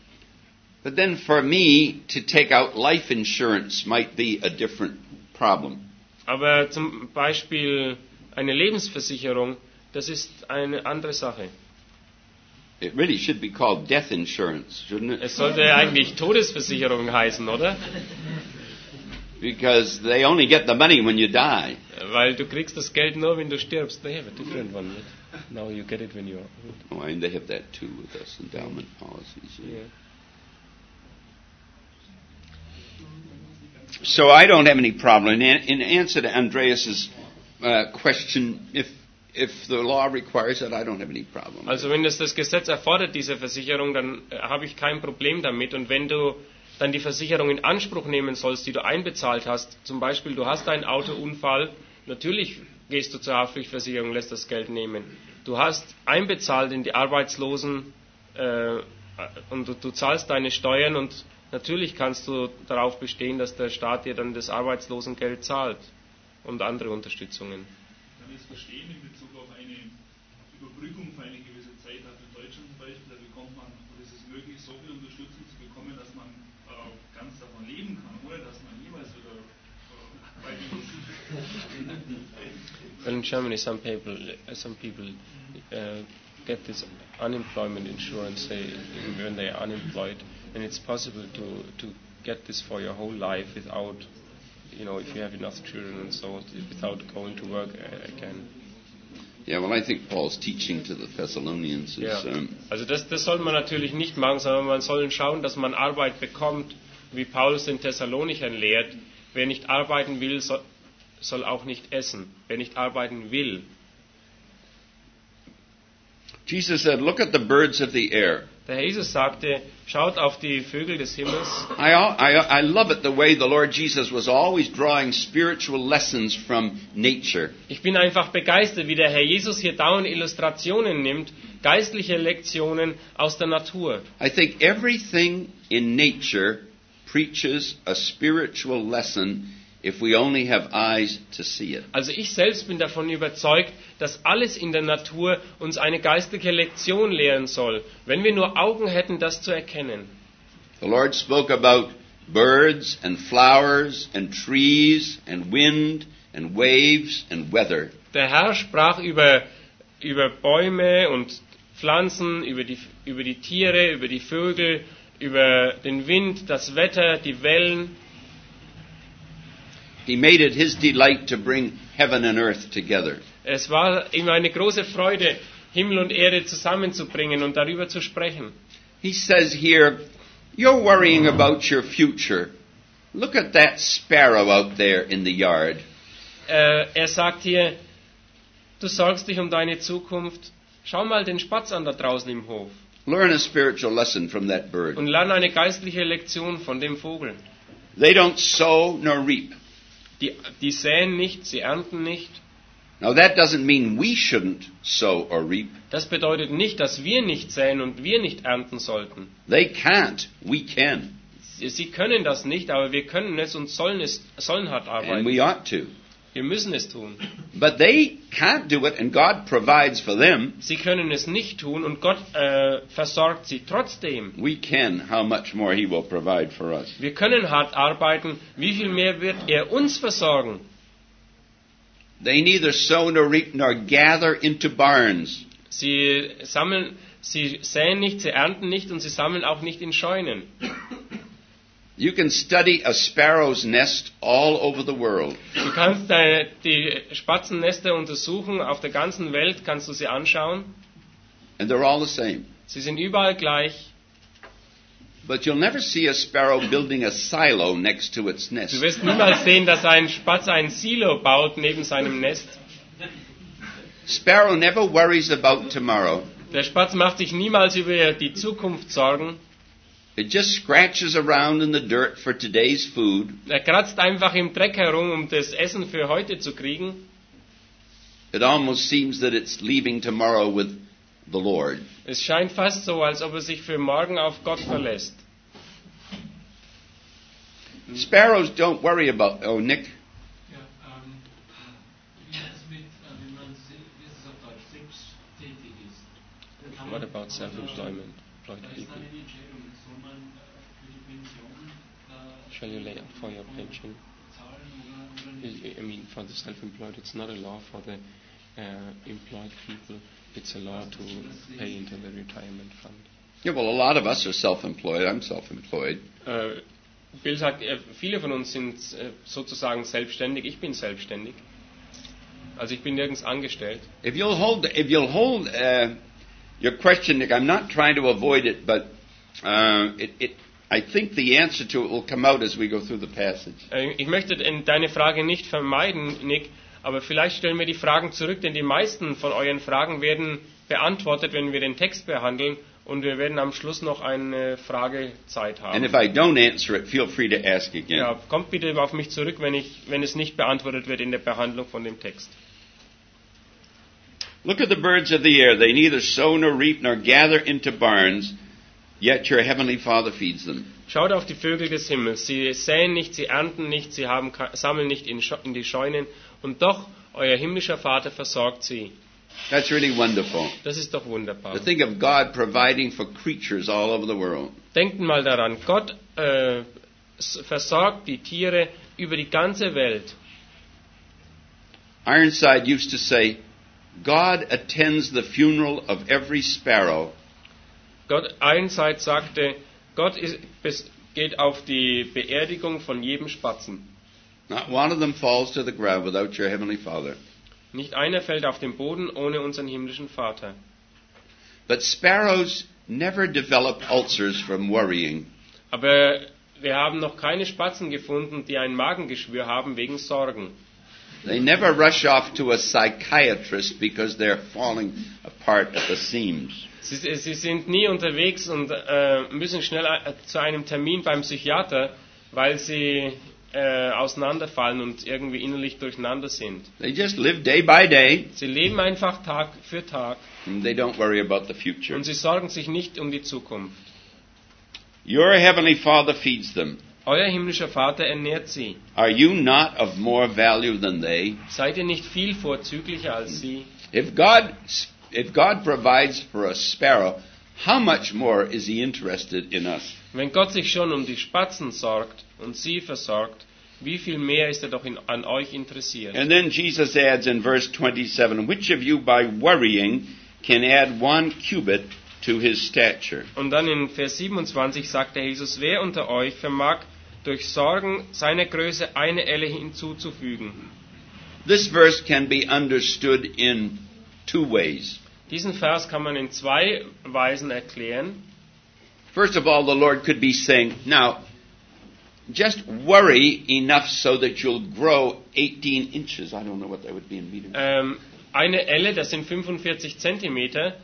But then for me to take out life insurance might be a different problem. Aber zum Beispiel eine Lebensversicherung, das ist eine andere Sache. It really should be called death insurance, shouldn't it? Es sollte eigentlich Todesversicherung heißen, oder? Because they only get the money when you die. Weil du kriegst das Geld nur, wenn du stirbst. They have a different one. Now you get it when you're old. Oh, and they have that too with us, endowment policies. Yeah. So I don't have any problem. In, in answer to Andreas's uh, question if if the law requires it, I don't have any problem. Also wenn das das Gesetz erfordert, diese Versicherung, dann äh, habe ich kein Problem damit. Und wenn du dann die Versicherung in Anspruch nehmen sollst, die du einbezahlt hast, zum Beispiel du hast einen Autounfall, natürlich gehst du zur Haftpflichtversicherung und lässt das Geld nehmen. Du hast einbezahlt in die Arbeitslosen äh, und du, du zahlst deine Steuern und natürlich kannst du darauf bestehen, dass der Staat dir dann das Arbeitslosengeld zahlt und andere Unterstützungen. Kann ich es verstehen in Bezug auf eine Überbrückung für eine gewisse Zeit? Also in Deutschland zum Beispiel, da bekommt man, oder ist es möglich, so viel Unterstützung zu bekommen, dass man äh, ganz davon leben kann, ohne dass man jeweils wieder äh, arbeiten muss. Well, in Germany, some people, some people uh, get this unemployment insurance they, when they are unemployed, and it's possible to to get this for your whole life without, you know, if you have enough children and so, without going to work again. Yeah, well, I think Paul's teaching to the Thessalonians is. Ja. Um, Also das, das soll man natürlich nicht machen, sondern man soll schauen, dass man Arbeit bekommt, wie Paulus den Thessalonichern lehrt. Wer nicht arbeiten will, soll, soll auch nicht essen. Wer nicht arbeiten will. Jesus said, "Look at the birds of the air." Der Herr Jesus sagte, schaut auf die Vögel des Himmels. I, I, I love it the way the Lord Jesus was always drawing spiritual lessons from nature. Ich bin einfach begeistert, wie der Herr Jesus hier dauernd Illustrationen nimmt, geistliche Lektionen aus der Natur. I think everything in nature preaches a spiritual lesson if we only have eyes to see it. Also ich selbst bin davon überzeugt, dass alles in der Natur uns eine geistliche Lektion lehren soll, wenn wir nur Augen hätten, das zu erkennen. The Lord spoke about birds and flowers and trees and wind and waves and weather. Der Herr sprach über, über Bäume und Pflanzen, über die, über die Tiere, über die Vögel, über den Wind, das Wetter, die Wellen. He made it his delight to bring heaven and earth together. Es war ihm eine große Freude, Himmel und Erde zusammenzubringen und darüber zu sprechen. He says here, you're worrying about your future. Look at that sparrow out there in the yard. Äh, er sagt hier, du sorgst dich um deine Zukunft. Schau mal den Spatz an da draußen im Hof. Learn a spiritual lesson from that bird. Und lerne eine geistliche Lektion von dem Vogel. They don't sow nor reap. Die, die säen nicht, sie ernten nicht. Now that doesn't mean we shouldn't sow or reap. Das bedeutet nicht, dass wir nicht säen und wir nicht ernten sollten. They can't, we can. Sie, sie können das nicht, aber wir können es und sollen es sollen hart And arbeiten. we ought to. Wir müssen es tun. But they can't do it and God provides for them. Sie können es nicht tun und Gott äh, versorgt sie trotzdem. We can, how much more He will provide for us. Wir können hart arbeiten. Wie viel mehr wird er uns versorgen? They neither sow nor reap nor gather into barns. Sie sammeln, sie säen nicht, sie ernten nicht und sie sammeln auch nicht in Scheunen. You can study a sparrow's nest all over the world. Du kannst deine, die Spatzennester untersuchen, auf der ganzen Welt kannst du sie anschauen. And they're all the same. Sie sind überall gleich. But you'll never see a sparrow building a silo next to its Du nest. wirst niemals sehen, dass ein Spatz ein Silo baut neben seinem Nest. Sparrow never worries about tomorrow. Der Spatz macht sich niemals über die Zukunft Sorgen. It just scratches around in the dirt for today's food. Er kratzt einfach im Dreck herum, um das Essen für heute zu kriegen. It almost seems that it's leaving tomorrow with the Lord. Es scheint fast so, als ob er sich für morgen auf Gott verlässt. Sparrows don't worry about... Oh, Nick? Ja, ähm, wie ist es mit, äh, wenn man, se- wie ist es auf Deutsch, selbsttätig ist? Kann man- What about self-employment? Employed Da ist people. dann eine Entscheidung, soll man äh, für die Pension äh, Shall you lay up for your pension? zahlen oder, oder nicht? I I mean, for the self-employed, it's not a law. For the uh, employed people, it's a law to pay into the retirement fund. Yeah, well, a lot of us are self-employed. I'm self-employed. Äh, Bill sagt, äh, viele von uns sind äh, sozusagen selbstständig. Ich bin selbstständig. Also ich bin nirgends angestellt. If you'll hold, if you'll hold uh, your question, Nick, I'm not trying to avoid it, but uh, it, it, I think the answer to it will come out as we go through the passage. Äh, ich möchte deine Frage nicht vermeiden, Nick, Aber vielleicht stellen wir die Fragen zurück, denn die meisten von euren Fragen werden beantwortet, wenn wir den Text behandeln. Und wir werden am Schluss noch eine Fragezeit And haben. if I don't answer it, feel free to ask again. Ja, kommt bitte auf mich zurück, wenn, ich, wenn es nicht beantwortet wird in der Behandlung von dem Text. Look at the birds of the air. They neither sow nor reap nor gather into barns, yet your heavenly Father feeds them. Schaut auf die Vögel des Himmels. Sie säen nicht, sie ernten nicht, sie haben, sammeln nicht in, Scho- in die Scheunen. Und doch, euer himmlischer Vater versorgt sie. That's really wonderful. Das ist doch wunderbar. To think of God providing for creatures all over the world. Denkt mal daran, Gott äh, s- versorgt die Tiere über die ganze Welt. Ironside used to say, God attends the funeral of every sparrow, Gott Ironside sagte, Gott ist, bes- geht auf die Beerdigung von jedem Spatzen. not one of them falls to the ground without your heavenly Father. Nicht einer fällt auf den Boden ohne unseren himmlischen Vater. But sparrows never develop ulcers from worrying. Aber wir haben noch keine Spatzen gefunden, die ein Magengeschwür haben wegen Sorgen. They never rush off to a psychiatrist because they're falling apart at the seams. Sie, sie sind nie unterwegs und äh, müssen schnell äh, zu einem Termin beim Psychiater, weil sie äh, auseinanderfallen und irgendwie innerlich durcheinander sind. They just live day by day, Sie leben einfach Tag für Tag and they don't worry about the future. und sie sorgen sich nicht um die Zukunft. Your heavenly Father feeds them. Euer himmlischer Vater ernährt sie. Are you not of more value than they? Seid ihr nicht viel vorzüglicher als sie? If God, if God provides for a sparrow, how much more is He interested in us? Wenn Gott sich schon um die Spatzen sorgt und sie versorgt, wie viel mehr ist er doch in, an euch interessiert? And then Jesus adds in verse twenty-seven, which of you by worrying can add one cubit to his stature? Und dann in Vers siebenundzwanzig sagt der Jesus, wer unter euch vermag durch Sorgen seiner Größe eine Elle hinzuzufügen? This verse can be understood in two ways. Diesen Vers kann man in zwei Weisen erklären. First of all, the Lord could be saying, now, just worry enough so that you'll grow eighteen inches. I don't know what that would be in meters. Ähm, eine Elle, das sind fünfundvierzig Zentimeter.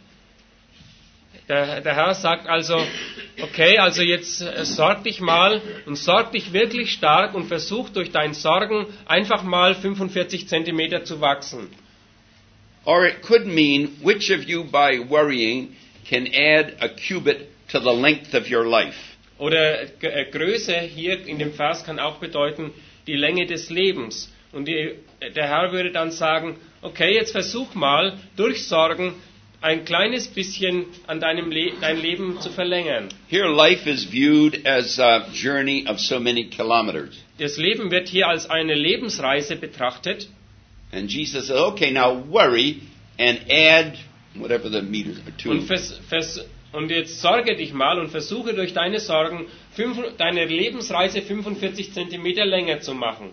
Der, der Herr sagt also, okay, also jetzt äh, sorg dich mal und sorg dich wirklich stark und versuch durch dein Sorgen einfach mal fünfundvierzig Zentimeter zu wachsen. Or it could mean, which of you by worrying can add a cubit to the length of your life? Oder G- äh, Größe hier in dem Vers kann auch bedeuten die Länge des Lebens. Und die, der Herr würde dann sagen, okay, jetzt versuch mal durch Sorgen ein kleines bisschen an deinem Le- dein Leben zu verlängern. Here, life is viewed as a journey of so many kilometers. Das Leben wird hier als eine Lebensreise betrachtet. And Jesus says, okay, now worry and add whatever the meters are to Und, it. vers, vers, und jetzt sorge dich mal und versuche durch deine Sorgen fünf, deine Lebensreise fünfundvierzig Zentimeter länger zu machen.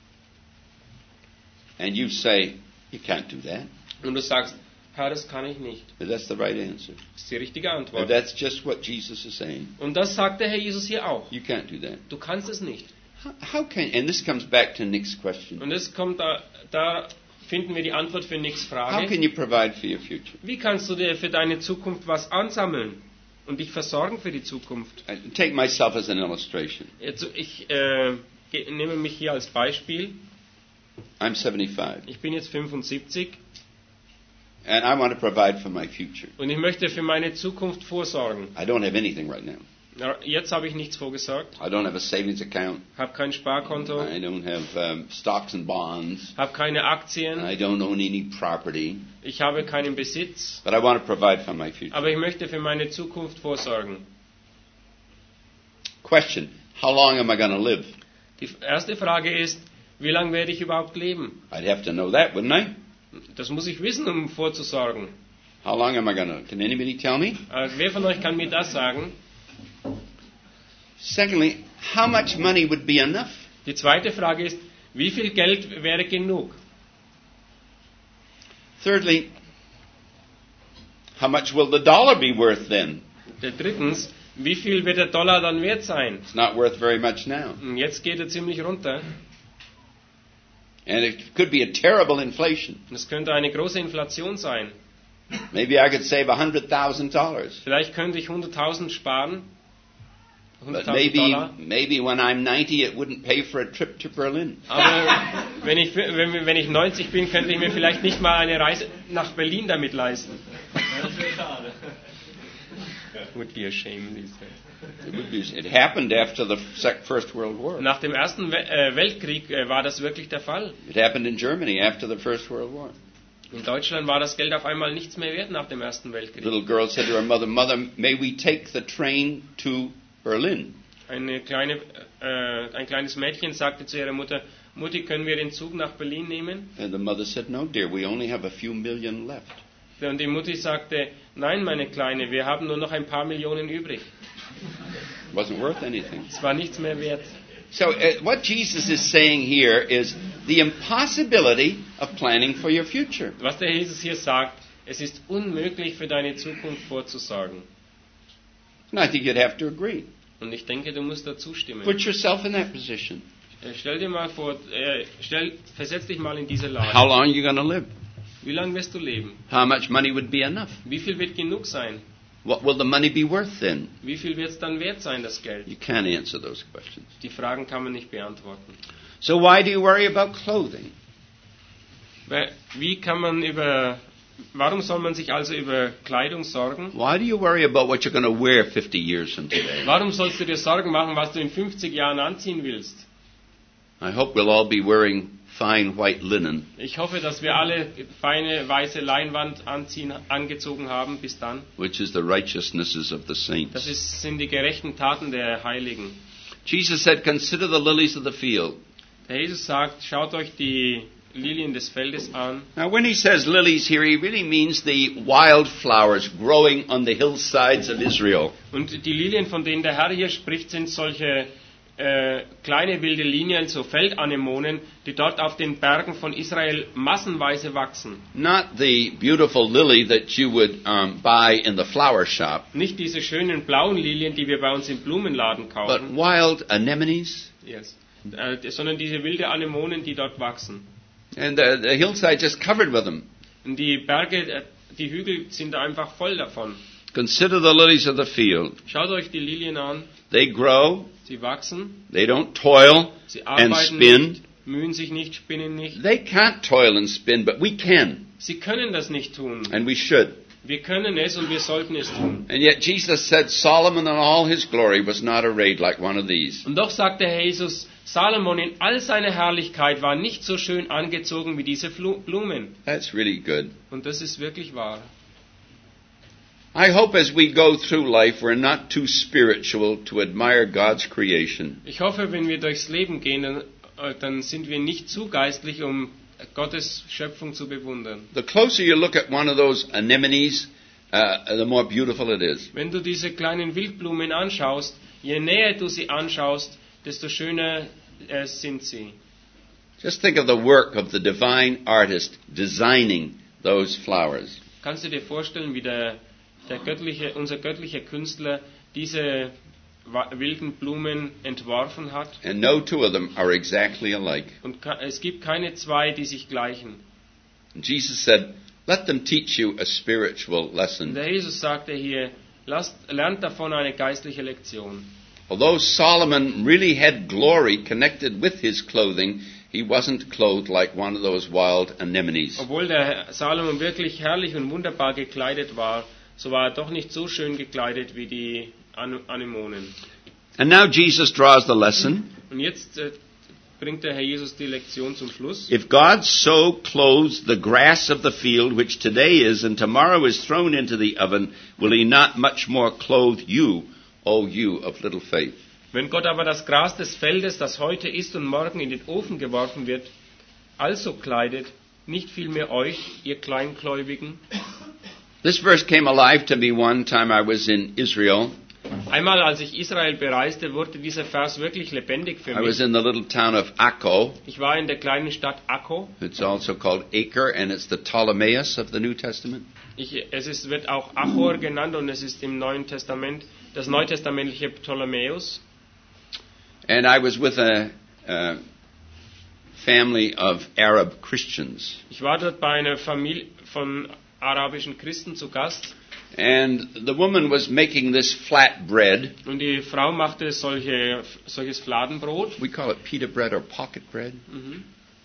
And you say, you can't do that. Und du sagst, Herr, das kann ich nicht. But that's the right answer. Das ist die richtige But Antwort. that's just what Jesus is saying. Und das sagt der Herr Jesus hier auch. You can't do that. Du kannst es nicht. How, how can, and this comes back to Nick's question. Und es kommt da, da finden wir die Antwort für Nicks How Frage. can you provide for your future? Wie kannst du dir für deine Zukunft was ansammeln und dich versorgen für die Zukunft? I take myself as an illustration. Jetzt, ich äh, ge- nehme mich hier als Beispiel. I'm seventy-five, Ich bin jetzt fünfundsiebzig and I want to provide for my future. und ich möchte für meine Zukunft vorsorgen. I don't have anything right now. Ja, Jetzt habe ich nichts vorgesorgt, I don't have a savings account. habe kein Sparkonto, I don't have um, stocks and bonds. habe keine Aktien, I don't own any property. ich habe keinen Besitz, But I want to provide for my future. aber ich möchte für meine Zukunft vorsorgen. Question: how long am I going to live? Die erste Frage ist, wie lange werde ich überhaupt leben? I'd have to know that, wouldn't I? Das muss ich wissen, um vorzusorgen. How long am I going to? Can anybody tell me? Äh, wer von euch kann mir das sagen? Secondly, how much money would be enough? Die zweite Frage ist, wie viel Geld wäre genug? Thirdly, how much will the dollar be worth then? Der drittens, wie viel wird der Dollar dann wert sein? It's not worth very much now. Und jetzt geht er ziemlich runter. And it could be a terrible inflation. Und es könnte eine große Inflation sein. Maybe I could save one hundred thousand dollars. Vielleicht könnte ich hunderttausend sparen. But hunderttausend maybe, Dollar. maybe when I'm ninety, it wouldn't pay for a trip to Berlin. Aber wenn ich, wenn, wenn ich neunzig bin, könnte ich mir vielleicht nicht mal eine Reise nach Berlin damit leisten. Das wäre schade. Would be a shame, he said. It, would be, it happened after the sec- First World War. Nach dem Ersten We- äh, Weltkrieg äh, war das wirklich der Fall. It happened in Germany after the First World War. In Deutschland war das Geld auf einmal nichts mehr wert nach dem Ersten The Weltkrieg. little girl said to her mother, "Mother, may we take the train to Berlin?" Eine kleine, äh, ein kleines Mädchen sagte zu ihrer Mutter, Mutti, können wir den Zug nach Berlin nehmen? And the mother said, "No, dear, we only have a few million left." Und die Mutti sagte, nein, meine Kleine, wir haben nur noch ein paar Millionen übrig. It wasn't worth anything. Es war nichts mehr wert. So uh, what Jesus is saying here is the impossibility of planning for your future. Was der Jesus hier sagt, es ist unmöglich für deine Zukunft vorzusagen. And I think you'd have to agree. Und ich denke, du musst dazu stimmen. Put yourself in that position. Äh, Stell dir mal vor, äh, stell, versetz dich mal in diese How Lage. long are you going to live? Wie lange wirst du leben? How much money would be enough? Wie viel wird genug sein? What will the money be worth then? Wie viel wird es dann wert sein, das Geld? You can't answer those questions. Die Fragen kann man nicht beantworten. So why do you worry about clothing? Weil, Wie kann man über, warum soll man sich also über Kleidung sorgen? Why do you worry about what you're going to wear fifty years from today? Warum sollst du dir Sorgen machen, was du in fünfzig Jahren anziehen willst? I hope we'll all be wearing fine white linen. Ich hoffe, dass wir alle feine weiße Leinwand anziehen, angezogen haben bis dann. Which is the righteousnesses of the Das saints. ist, sind die gerechten Taten der Heiligen. Jesus said, "Consider the lilies of the field." Der Jesus sagt, schaut euch die Lilien des Feldes an. Now, when he says lilies here, he really means the wildflowers growing on the hillsides of Israel. Und die Lilien, von denen der Herr hier spricht, sind solche äh, kleine wilde Linien, so Feldanemonen, die dort auf den Bergen von Israel massenweise wachsen. Not the beautiful lily that you would um, buy in the flower shop, Nicht diese schönen blauen Lilien, die wir bei uns im Blumenladen but kaufen, wild anemones. yes. äh, sondern diese wilde Anemonen, die dort wachsen. And the, the hillside just covered with them. Und die Berge, äh, die Hügel sind einfach voll davon. Consider the lilies of the field. Schaut euch die Lilien an, They grow, sie wachsen, they don't toil sie and arbeiten spin. nicht, mühen sich nicht, spinnen nicht. They can't toil and spin, but we can, Sie können das nicht tun. and we should. Wir können es und wir sollten es tun. And yet Jesus said Solomon in all his glory was not arrayed like one of these. Und doch sagt der Jesus, Salomon in all seiner Herrlichkeit war nicht so schön angezogen wie diese Flu- Blumen. That's really good. Und das ist wirklich wahr. I hope as we go through life we're not too spiritual to admire God's creation. Ich hoffe, wenn wir durchs Leben gehen, dann, äh, dann sind wir nicht zu geistlich, um Gottes Schöpfung zu bewundern. The closer you look at one of those anemones, uh, the more beautiful it is. Wenn du diese kleinen Wildblumen anschaust, je näher du sie anschaust, desto schöner äh, sind sie. Just think of the work of the divine artist designing those flowers. Kannst du dir vorstellen, wie der, der göttliche, unser göttlicher Künstler diese wa- wilden Blumen entworfen hat? And no two of them are exactly alike. Und ka- es gibt keine zwei, die sich gleichen. And Jesus said, let them teach you a spiritual Und lesson. der Jesus sagte hier, lasst, lernt davon eine geistliche Lektion. Although Solomon really had glory connected with his clothing, he wasn't clothed like one of those wild anemones. Obwohl der Salomon wirklich herrlich und wunderbar gekleidet war, so war er doch nicht so schön gekleidet wie die An- Anemonen. And now Jesus draws the lesson. Und jetzt äh, bringt der Herr Jesus die Lektion zum Schluss. If God so clothes the grass of the field, which today is and tomorrow is thrown into the oven, will he not much more clothe you, O you of little faith? Wenn Gott aber das Gras des Feldes, das heute ist und morgen in den Ofen geworfen wird, also kleidet, nicht vielmehr euch, ihr Kleingläubigen. This verse came alive to me one time I was in Israel. Einmal, als ich Israel bereiste, wurde dieser Vers wirklich lebendig für I was mich. in the little town of Akko. Ich war in der kleinen Stadt Akko. It's also called Acre, and it's the Ptolemais of the New Testament. Ich, es ist, wird auch Achor genannt und es ist im Neuen Testament das neutestamentliche Ptolemäus. And I was with a, a family of Arab Christians. Ich war dort bei einer Familie von arabischen Christen zu Gast. And the woman was making this flat bread. Und die Frau machte solche, solches Fladenbrot. We call it pita bread or pocket bread. Mhm.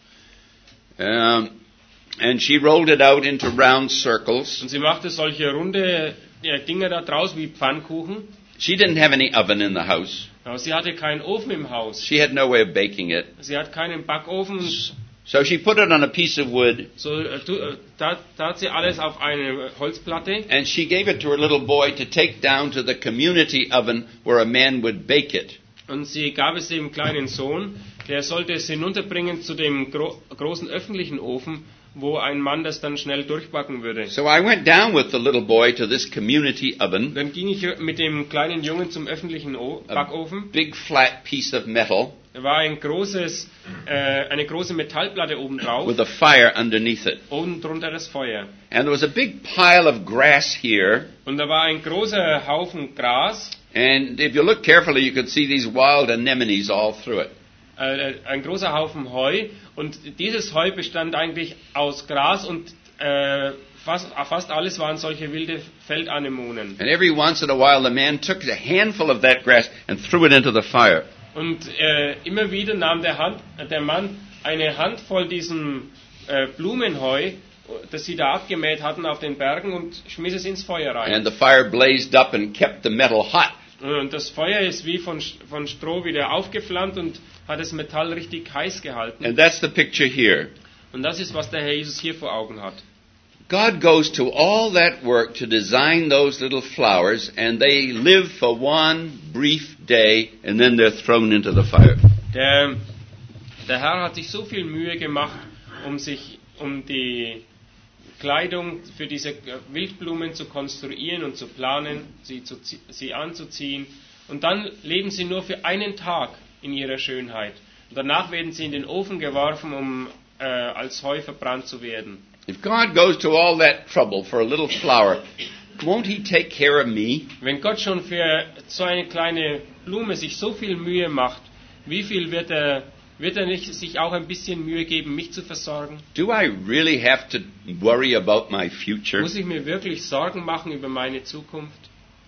Um, and she rolled it out into round circles. Und sie machte solche runde ja, Dinge da draus wie Pfannkuchen. She didn't have any oven in the house. Aber sie hatte keinen Ofen im Haus. She had no way of baking it. Sie hat keinen Backofen. So she put it on a piece of wood. So äh, tu, äh, tat, tat sie alles auf eine Holzplatte. And she gave it to her little boy to take down to the community oven where a man would bake it. Und sie gab es dem kleinen Sohn, der sollte es hinunterbringen zu dem gro großen öffentlichen Ofen, wo ein Mann das dann schnell durchbacken würde. So I went down with the little boy to this community oven. Dann ging ich mit dem kleinen Jungen zum öffentlichen o Backofen. Big flat piece of metal. Da war ein großes, äh, eine große Metallplatte oben drauf. With a fire underneath it. Oben drunter das Feuer. And there was a big pile of grass here. Und da war ein großer Haufen Gras. And if you look carefully, you could see these wild anemones all through it. Äh, ein großer Haufen Heu. Und dieses Heu bestand eigentlich aus Gras und äh, fast, fast alles waren solche wilde Feldanemonen. And every once in a while, the man took a handful of that grass and threw it into the fire. Und äh, immer wieder nahm der, Hand, der Mann eine Handvoll diesem äh, Blumenheu, das sie da abgemäht hatten auf den Bergen, und schmiss es ins Feuer rein. And the fire blazed up and kept the metal hot. Und das Feuer ist wie von, von Stroh wieder aufgeflammt und hat das Metall richtig heiß gehalten. And that's the picture here. Und das ist, was der Herr Jesus hier vor Augen hat. God goes to all that work to design those little flowers, and they live for one brief day, and then they're thrown into the fire. Der, der Herr hat sich so viel Mühe gemacht, um sich, um die Kleidung für diese Wildblumen zu konstruieren und zu planen, sie, zu, sie anzuziehen. Und dann leben sie nur für einen Tag in ihrer Schönheit. Und danach werden sie in den Ofen geworfen, um äh, als Heu verbrannt zu werden. If God goes to all that trouble for a little flower, won't He take care of me? Wenn Gott schon für so eine kleine Blume sich so viel Mühe macht, wie viel wird er, wird er nicht sich auch ein bisschen Mühe geben, mich zu versorgen? Do I really have to worry about my future? Muss ich mir wirklich Sorgen machen über meine Zukunft?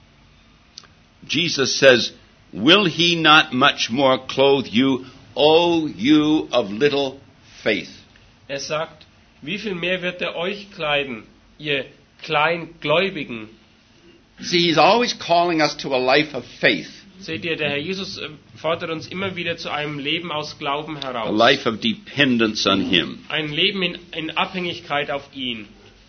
Jesus says, will He not much more clothe you, O you of little faith? Er sagt, wie viel mehr wird er euch kleiden, ihr Kleingläubigen? See, He's always calling us to a life of faith, Seht ihr, der Herr Jesus äh, fordert uns immer wieder zu einem Leben aus Glauben a heraus. life of dependence on Him. Ein Leben in, in Abhängigkeit auf ihn.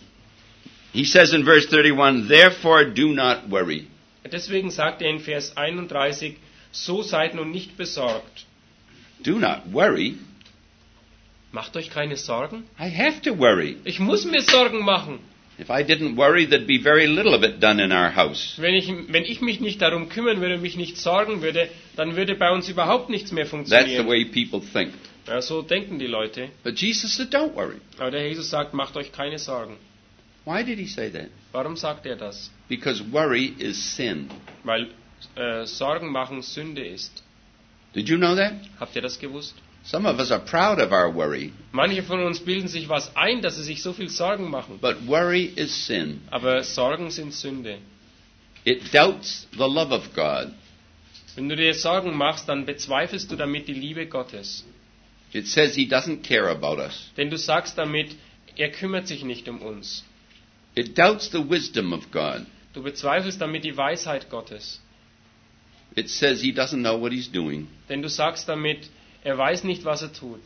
He says in verse thirty-one, therefore do not worry. Deswegen sagt er in Vers einunddreißig, so seid nun nicht besorgt. Do not worry. Macht euch keine Sorgen. I have to worry. Ich muss mir Sorgen machen. If I didn't worry, there'd be very little of it done in our house. Wenn ich, wenn ich mich nicht darum kümmern würde, mich nicht sorgen würde, dann würde bei uns überhaupt nichts mehr That's the funktionieren. way people think. Ja, so denken die Leute. But Jesus said, don't worry. Aber der Jesus sagt, macht euch keine Sorgen. Why did He say that? Warum sagt er das? Because worry is sin. Weil äh, Sorgen machen Sünde ist. Did you know that? Habt ihr das gewusst? Some of us are proud of our worry, Manche von uns bilden sich was ein, dass sie sich so viel Sorgen machen. but worry is sin. Aber Sorgen sind Sünde. It doubts the love of God. Wenn du dir Sorgen machst, dann bezweifelst du damit die Liebe Gottes. It says He doesn't care about us. Denn du sagst damit, er kümmert sich nicht um uns. It doubts the wisdom of God. Du bezweifelst damit die Weisheit Gottes. It says He doesn't know what He's doing. Denn du sagst damit, er weiß nicht, was er tut.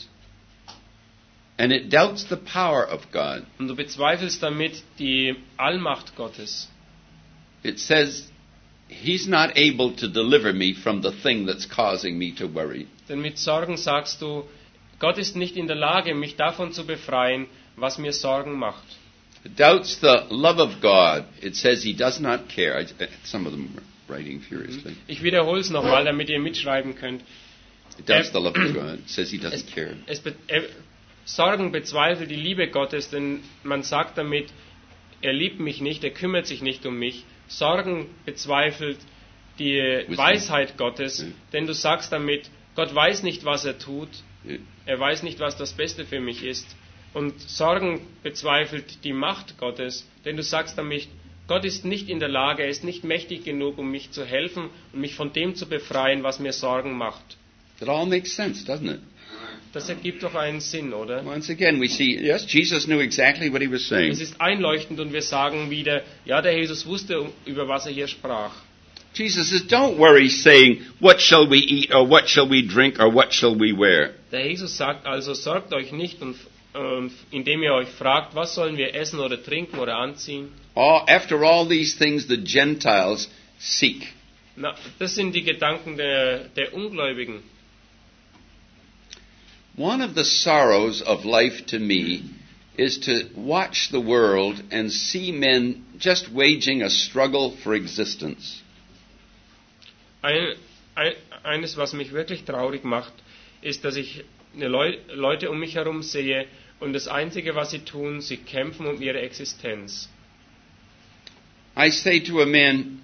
And it doubts the power of God. Und du bezweifelst damit die Allmacht Gottes. It says He's not able to deliver me from the thing that's causing me to worry. Denn mit Sorgen sagst du, Gott ist nicht in der Lage, mich davon zu befreien, was mir Sorgen macht. It doubts the love of God. It says He does not care. I, some of them are writing furiously. Ich wiederhole es nochmal, damit ihr mitschreiben könnt. It doubts the love of God. It says He doesn't Es, care. es be, er, Sorgen bezweifelt die Liebe Gottes, denn man sagt damit, er liebt mich nicht, er kümmert sich nicht um mich. Sorgen bezweifelt die Wisdom. Weisheit Gottes, Ja. denn du sagst damit, Gott weiß nicht, was er tut. Er weiß nicht, was das Beste für mich ist. Und Sorgen bezweifelt die Macht Gottes, denn du sagst damit, Gott ist nicht in der Lage, er ist nicht mächtig genug, um mich zu helfen und mich von dem zu befreien, was mir Sorgen macht. It all makes sense, doesn't it? Das ergibt doch einen Sinn, oder? Once again, we see, yes, Jesus knew exactly what he was saying. Es ist einleuchtend und wir sagen wieder, ja, der Jesus wusste, über was er hier sprach. Jesus says, don't worry saying, what shall we eat, or what shall we drink, or what shall we wear? Der Jesus sagt also, sorgt euch nicht, und, und indem ihr euch fragt, was sollen wir essen oder trinken oder anziehen. All, after all these things the Gentiles seek. Na, das sind die Gedanken der, der Ungläubigen. One of the sorrows of life to me is to watch the world and see men just waging a struggle for existence. Ein, ein, eines, was mich wirklich traurig macht, ist, dass ich Leu- Leute um mich herum sehe und das Einzige, was sie tun, sie kämpfen um ihre Existenz. I say to a man,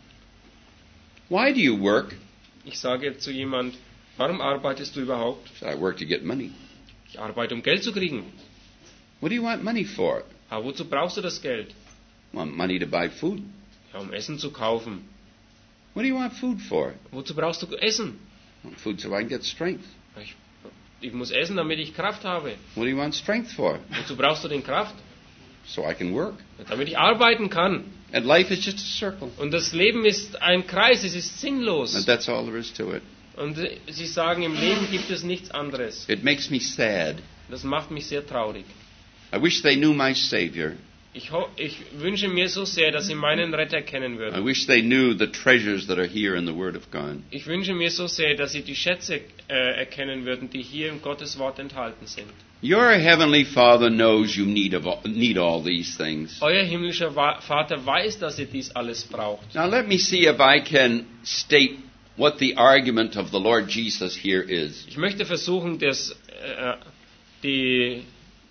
why do you work? Ich sage zu jemand, warum arbeitest du überhaupt? So I work to get money. Ich arbeite, um Geld zu kriegen. What do you want money for? Aber wozu brauchst du das Geld? I want money to buy food. Ja, um Essen zu kaufen. What do you want food for? Wozu brauchst du Essen? I want food so I can get strength. Ich, ich muss essen, damit ich Kraft habe. What do you want strength for? Wozu brauchst du denn Kraft? So I can work. Damit ich arbeiten kann. And life is just a circle. Und das Leben ist ein Kreis, es ist And sinnlos. that's all there is to it. Und sie sagen, im Leben gibt es nichts anderes. It makes me sad. Das macht mich sehr traurig. I wish they knew my Savior. Ich, ho- ich wünsche mir so sehr, dass sie meinen Retter kennen I würden. wish they knew the treasures that are here in the Word of God. Ich wünsche mir so sehr, dass sie die Schätze äh, erkennen würden, die hier im Gottes Wort enthalten sind. Your Heavenly Father knows you need, of all, need all these things. Euer himmlischer Wa- Vater weiß, dass ihr dies alles braucht. Now let me see if I can state what the argument of the Lord Jesus here is. Ich möchte versuchen, das, äh, die,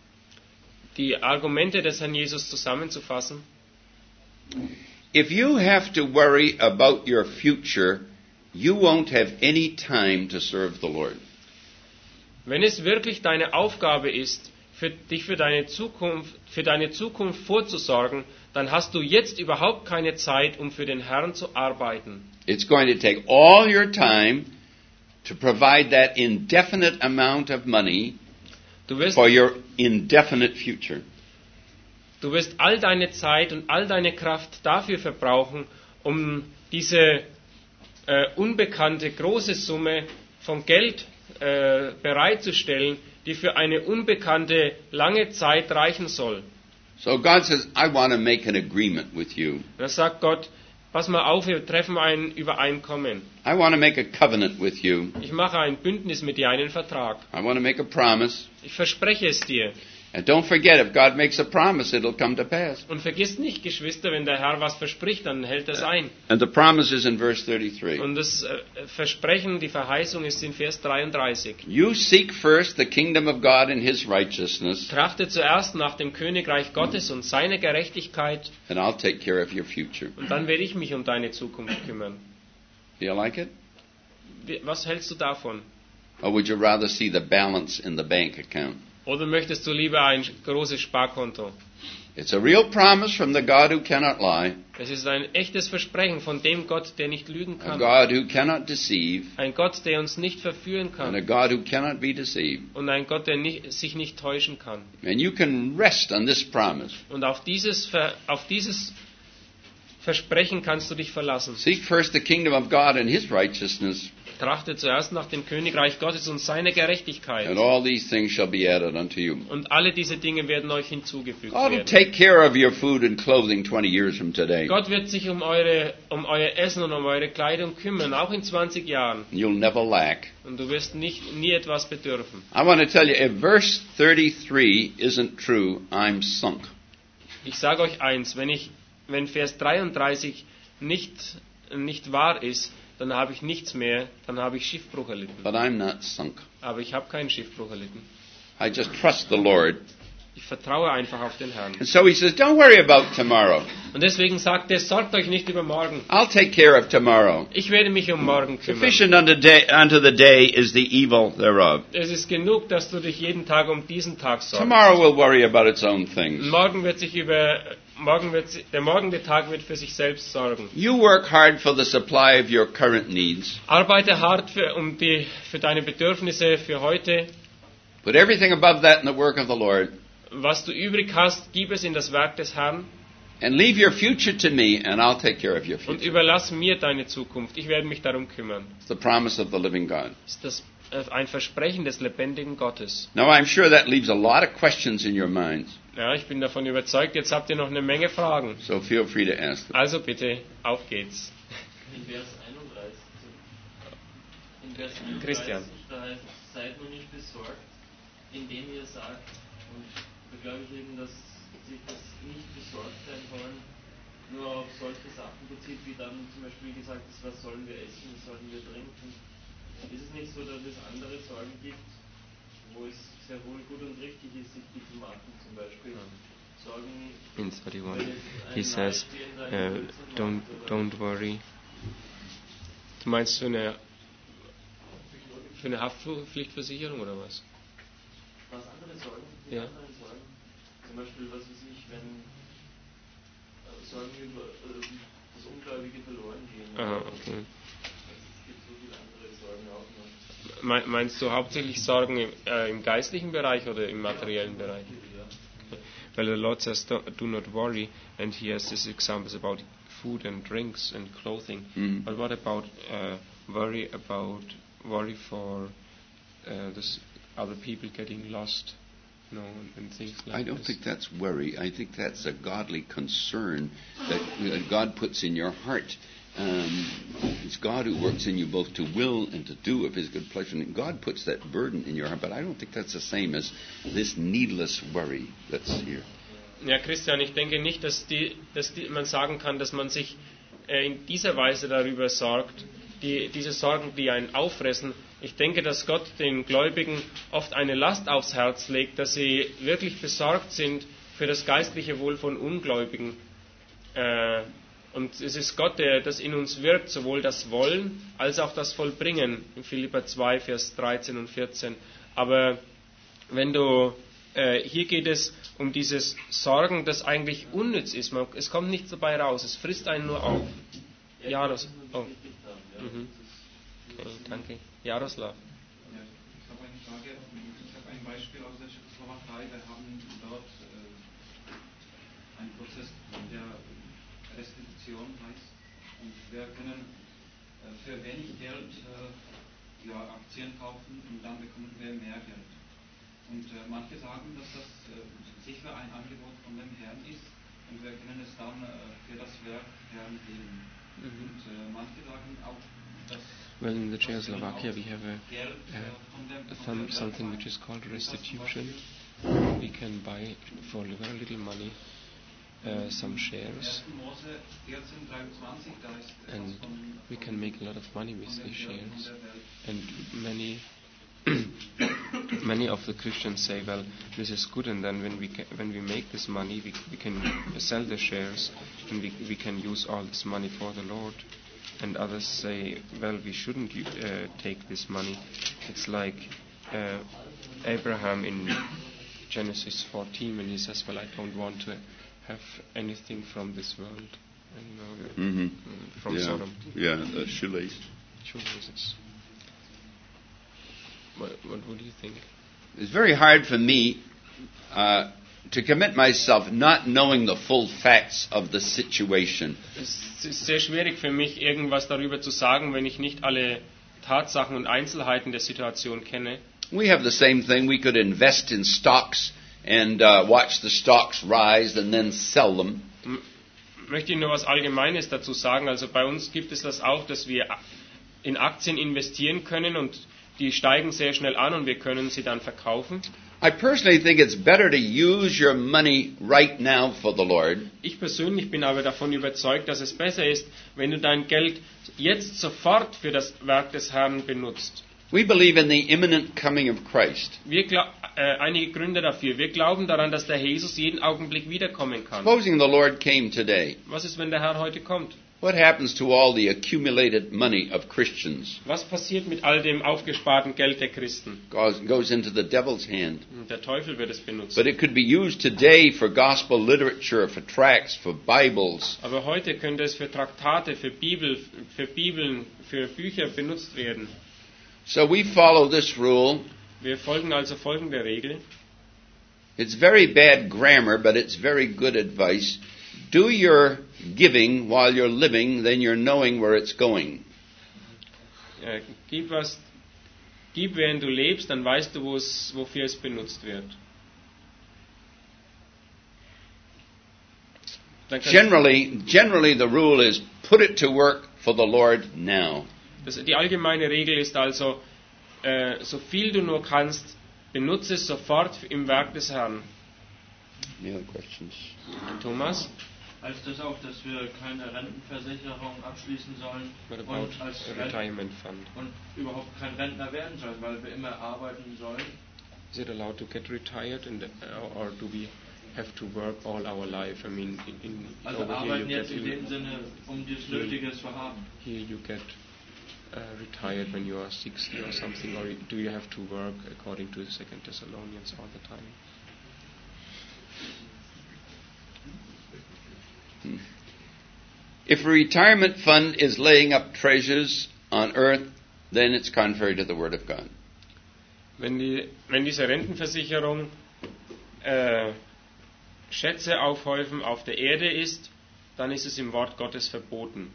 die Argumente des Herrn Jesus zusammenzufassen. If you have to worry about your future, you won't have any time to serve the Lord. Wenn es wirklich deine Aufgabe ist, für dich für deine Zukunft, für deine Zukunft vorzusorgen, dann hast du jetzt überhaupt keine Zeit, um für den Herrn zu arbeiten. It's going to take all your time to provide that indefinite amount of money Du wirst, for your indefinite future. du wirst all deine Zeit und all deine Kraft dafür verbrauchen, um diese äh, unbekannte große Summe von Geld äh, bereitzustellen, die für eine unbekannte lange Zeit reichen soll. So God says, I want to make an agreement with you. Und da sagt Gott, pass mal auf, wir treffen ein Übereinkommen. I want to make a covenant with you. Ich mache ein Bündnis mit dir, einen Vertrag. I want to make a promise. Ich verspreche es dir. And don't forget, if God makes a promise, it'll come to pass. Und vergiss nicht, Geschwister, wenn der Herr was verspricht, dann hält er es ein. And the promise is in verse thirty-three. Und das äh, Versprechen, die Verheißung ist in Vers dreiunddreißig. You seek first the kingdom of God and His righteousness, Trachte zuerst nach dem Königreich Gottes und seiner Gerechtigkeit, and I'll take care of your future. und dann werde ich mich um deine Zukunft kümmern. Do you like it? Wie- Was hältst du davon? Or would you rather see the balance in the bank account? Oder möchtest du lieber ein großes Sparkonto? It's a real promise from the God who cannot lie, Es ist ein echtes Versprechen von dem Gott, der nicht lügen a kann. God who cannot deceive, Ein Gott, der uns nicht verführen and a kann. God who cannot be deceived. Und ein Gott, der nicht, sich nicht täuschen kann. And you can rest on this promise. Und auf dieses, Ver, auf dieses Versprechen kannst du dich verlassen. Seek first the kingdom of God and His righteousness, Trachte zuerst nach dem Königreich Gottes und seiner Gerechtigkeit. and all these things shall be added unto you. Und alle diese Dinge werden euch hinzugefügt God will werden. take care of your food and clothing twenty years from today. Gott wird sich um, eure, um euer Essen und um eure Kleidung kümmern, auch in zwanzig Jahren. You'll never lack. Und du wirst nicht, nie etwas bedürfen. I want to tell you, if verse thirty-three isn't true, I'm sunk. Ich sage euch eins, wenn, ich, wenn Vers dreiunddreißig nicht, nicht wahr ist, dann habe ich nichts mehr, dann habe ich Schiffbruch erlitten. But I'm not sunk. Aber ich habe keinen Schiffbruch erlitten. I just trust the Lord Ich vertraue einfach auf den Herrn. And so he says, don't worry about tomorrow. Und deswegen sagt er, sorgt euch nicht über morgen. I'll take care of tomorrow. Ich werde mich um morgen kümmern. Sufficient unto, day, unto the day is the evil thereof. Es ist genug, dass du dich jeden Tag um diesen Tag sorgst. Tomorrow will worry about its own things. Morgen wird sich über morgen wird si- der morgende Tag wird für sich selbst sorgen. You work hard for the supply of your current needs. Arbeite hart für um die für deine Bedürfnisse für heute. Put everything above that in the work of the Lord. Was du übrig hast, gib es in das Werk des Herrn And leave your future to me, and I'll take care of your und future. überlass mir deine Zukunft. Ich werde mich darum kümmern. It's the promise of the living God. Das ist das, äh, ein Versprechen des lebendigen Gottes. Now, I'm sure that leaves a lot of questions in your minds, Ja, ich bin davon überzeugt. Jetzt habt ihr noch eine Menge Fragen. so feel free to ask them. Also bitte, auf geht's. In Vers einunddreißig, in Vers einunddreißig, Christian. da heißt es, seid nur nicht besorgt, indem ihr sagt, und da glaube ich eben, dass sich das nicht besorgt sein wollen, nur auf solche Sachen bezieht, wie dann zum Beispiel gesagt ist, was sollen wir essen, was sollen wir trinken. Ist es nicht so, dass es andere Sorgen gibt, wo es sehr wohl gut und richtig ist, sich die zu machen, zum Beispiel Sorgen, In thirty-one, wenn es he ein says, Leid in uh, deinem Herzen don't, macht, oder don't worry. Du meinst für eine, für eine Haftpflichtversicherung oder was? was andere Sorgen, die Ja. anderen Sorgen, zum Beispiel, was weiß ich, wenn äh, Sorgen über äh, das Ungläubige verloren gehen. Aha, Oder okay. Es gibt so viele andere Sorgen auch noch. Me- Meinst du hauptsächlich Sorgen im, äh, im geistlichen Bereich oder im materiellen Bereich? Well, the Lord says, do, do not worry, and he has these examples about food and drinks and clothing. Mhm. But what about uh, worry about worry for uh, this other people getting lost, you know, and, and things like I don't this? think that's worry. I think that's a godly concern that uh, God puts in your heart. Um, it's God who works in you both to will and to do of His good pleasure. And God puts that burden in your heart, but I don't think that's the same as this needless worry that's here. Ja, Christian, ich denke nicht, dass, die, dass die, man sagen kann, dass man sich äh, in dieser Weise darüber sorgt, die, diese Sorgen, die einen auffressen. Ich denke, dass Gott den Gläubigen oft eine Last aufs Herz legt, dass sie wirklich besorgt sind für das geistliche Wohl von Ungläubigen. Äh, und es ist Gott, der das in uns wirkt, sowohl das Wollen als auch das Vollbringen, in Philipper zwei, Vers dreizehn und vierzehn. Aber wenn du, äh, hier geht es um dieses Sorgen, das eigentlich unnütz ist. Man, es kommt nichts dabei raus, es frisst einen nur auf. Jaros, oh. Mhm. Okay, danke. Jaroslav. Ja, ich habe eine Frage. Ich habe ein Beispiel aus der Tschechoslowakei. Wir haben dort äh, einen Prozess, der Restitution heißt. Und wir können äh, für wenig Geld äh, ja, Aktien kaufen und dann bekommen wir mehr Geld. Und äh, manche sagen, dass das äh, sicher ein Angebot von dem Herrn ist und wir können es dann äh, für das Werk Herrn geben. Und äh, manche sagen auch, dass Well, in the Czechoslovakia we have a, a, a some, something which is called restitution. We can buy for very little money uh, some shares, and we can make a lot of money with these shares. And many many of the Christians say, well, this is good, and then when we ca- when we make this money, we, we can sell the shares, and we we can use all this money for the Lord. And others say, well, we shouldn't uh, take this money. It's like uh, Abraham in Genesis fourteen, when he says, well, I don't want to have anything from this world, you know, Mm-hmm. uh, from yeah. Sodom. Yeah, the shoelace. Sure, this is- What, what would you think? It's very hard for me uh, to commit myself not knowing the full facts of the situation. Es ist sehr schwierig für mich, irgendwas darüber zu sagen, wenn ich nicht alle Tatsachen und Einzelheiten der Situation kenne. We have the same thing. We could invest in stocks and uh, watch the stocks rise and then sell them. M- Möchte ich nur was Allgemeines dazu sagen. Also bei uns gibt es das auch, dass wir in Aktien investieren können und die steigen sehr schnell an und wir können sie dann verkaufen. I personally think it's better to use your money right now for the Lord Ich persönlich bin aber davon überzeugt, dass es besser ist, wenn du dein Geld jetzt sofort für das Werk des Herrn benutzt. We believe in the imminent coming of Christ. Wir gla- äh, einige Gründe dafür. Wir glauben daran, dass der Herr Jesus jeden Augenblick wiederkommen kann. Supposing the Lord came today, Was ist, wenn der Herr heute kommt? what happens to all the accumulated money of Christians? Was passiert mit all dem aufgesparten Geld der Christen? Goes, goes into the devil's hand. Der Teufel wird es benutzen. But it could be used today for gospel literature, for tracts, for Bibles. Aber heute könnte es für Traktate, für Bibel, für Bibeln, für Bücher benutzt werden. So we follow this rule. Wir folgen also folgender Regel. It's very bad grammar, but it's very good advice. Do your giving while you're living, then you're knowing where it's going. Äh, gib was, gib während du lebst, dann weißt du, wo es, wofür es benutzt wird. Dann kannst- Generally, generally the rule is put it to work for the Lord now. Das, die allgemeine Regel ist also, äh, so viel du nur kannst, benutze es sofort im Werk des Herrn. Any other questions? Thomas? Heißt das auch, dass wir keine Rentenversicherung abschließen sollen What about und, als a Rent- retirement fund? und überhaupt kein Rentner werden sollen, weil wir immer arbeiten sollen? Is it allowed to get retired, and, uh, or do we have to work all our life? I mean, in, in, Also over here you arbeiten get, jetzt in dem Sinne, um das Nötige zu haben. here you get uh, retired when you are sixty or something, or do you have to work according to the Second Thessalonians all the time? If a retirement fund is laying up treasures on earth, then it's contrary to the Word of God. Wenn, die, wenn diese Rentenversicherung äh, Schätze aufhäufen auf der Erde ist, dann ist es im Wort Gottes verboten.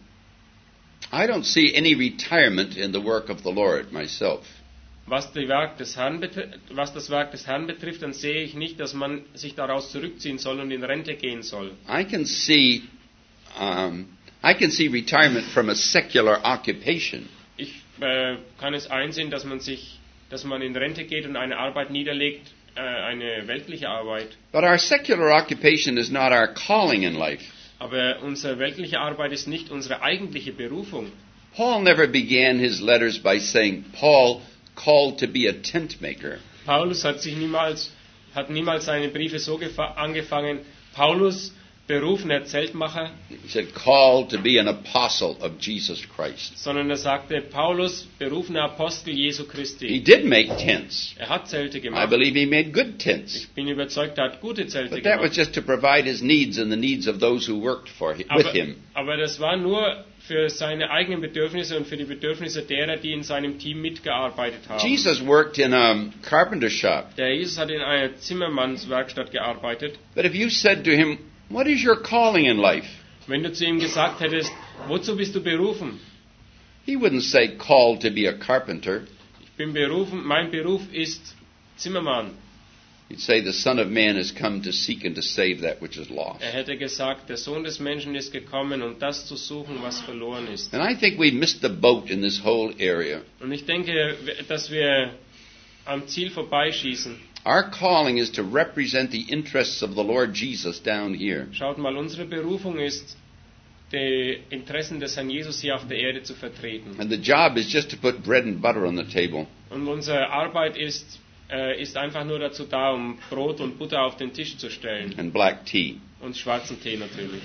I don't see any retirement in the work of the Lord myself. Was, die Werk des Herrn betri- was das Werk des Herrn betrifft, dann sehe ich nicht, dass man sich daraus zurückziehen soll und in Rente gehen soll. I can see, um, I can see retirement from a secular occupation. Ich äh, kann es einsehen, dass man sich, dass man in Rente geht und eine Arbeit niederlegt, äh, eine weltliche Arbeit. But our secular occupation is not our calling in life. Aber unsere weltliche Arbeit ist nicht unsere eigentliche Berufung. Paul never began his letters by saying, Paul called to be a tent maker. Paulus hat sich niemals, hat niemals seine Briefe so gefa- angefangen. Paulus, berufener Zeltmacher, He said, called to be an apostle of Jesus Christ. sondern er sagte, Paulus, berufener Apostel Jesu He Christi. did make tents. Er hat Zelte I gemacht. believe he made good tents. Ich bin überzeugt, er hat gute Zelte But that was gemacht. just to provide his needs and the needs of those who worked for him, with Aber, him. aber das war nur für seine eigenen Bedürfnisse und für die Bedürfnisse derer, die in seinem Team mitgearbeitet haben. Jesus worked in a carpenter shop. Der Jesus hat in einer Zimmermannswerkstatt gearbeitet. But if you said to him, what is your calling in life? Wenn du zu ihm gesagt hättest, wozu bist du berufen? He wouldn't say called to be a carpenter. Ich bin berufen, mein Beruf ist Zimmermann. He'd say the Son of Man has come to seek and to save that which is lost. Er hätte gesagt, der Sohn des Menschen ist gekommen, um das zu suchen, was verloren ist. And I think we missed the boat in this whole area. Und ich denke, dass wir am Ziel vorbeischießen. Our calling is to represent the interests of the Lord Jesus down here. Schaut mal, unsere Berufung ist, die Interessen des Herrn Jesus hier auf der Erde zu vertreten. And the job is just to put bread and butter on the table. Und unsere Arbeit ist, äh, ist einfach nur dazu da, um Brot und Butter auf den Tisch zu stellen. And black tea. Und schwarzen Tee natürlich.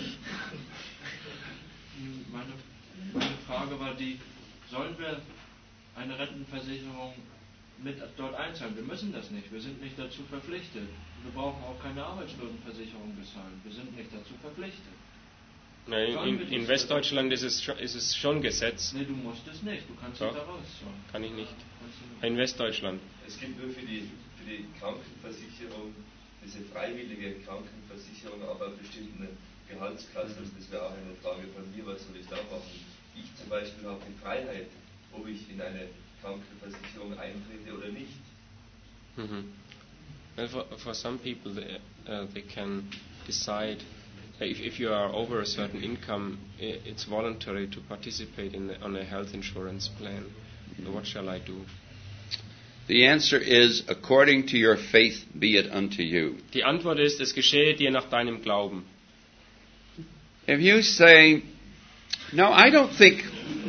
Meine, meine Frage war die, sollen wir eine Rentenversicherung mit dort einzahlen? Wir müssen das nicht, wir sind nicht dazu verpflichtet. Wir brauchen auch keine Arbeitslosenversicherung bezahlen, wir sind nicht dazu verpflichtet. Nein, in, in Westdeutschland ist es, schon, ist es schon Gesetz. Nee, du musst es nicht, du kannst Doch. dich da rauszahlen. Kann ich nicht. Kannst du nicht. In Westdeutschland. Es gibt nur für die, für die Krankenversicherung diese freiwillige Krankenversicherung, aber bestimmten Gehaltsklassen. Also das wäre auch eine Frage von mir, was soll ich da machen? Ich zum Beispiel habe die Freiheit, ob ich in eine Krankenversicherung eintrete oder nicht. Mhm. Well, for, for some people, they, uh, they can decide uh, if, if you are over a certain income, i- it's voluntary to participate in the, on a health insurance plan. So what shall I do? The answer is, according to your faith be it unto you. Die Antwort ist, es geschehe dir nach deinem Glauben. If you say, no, I don't think,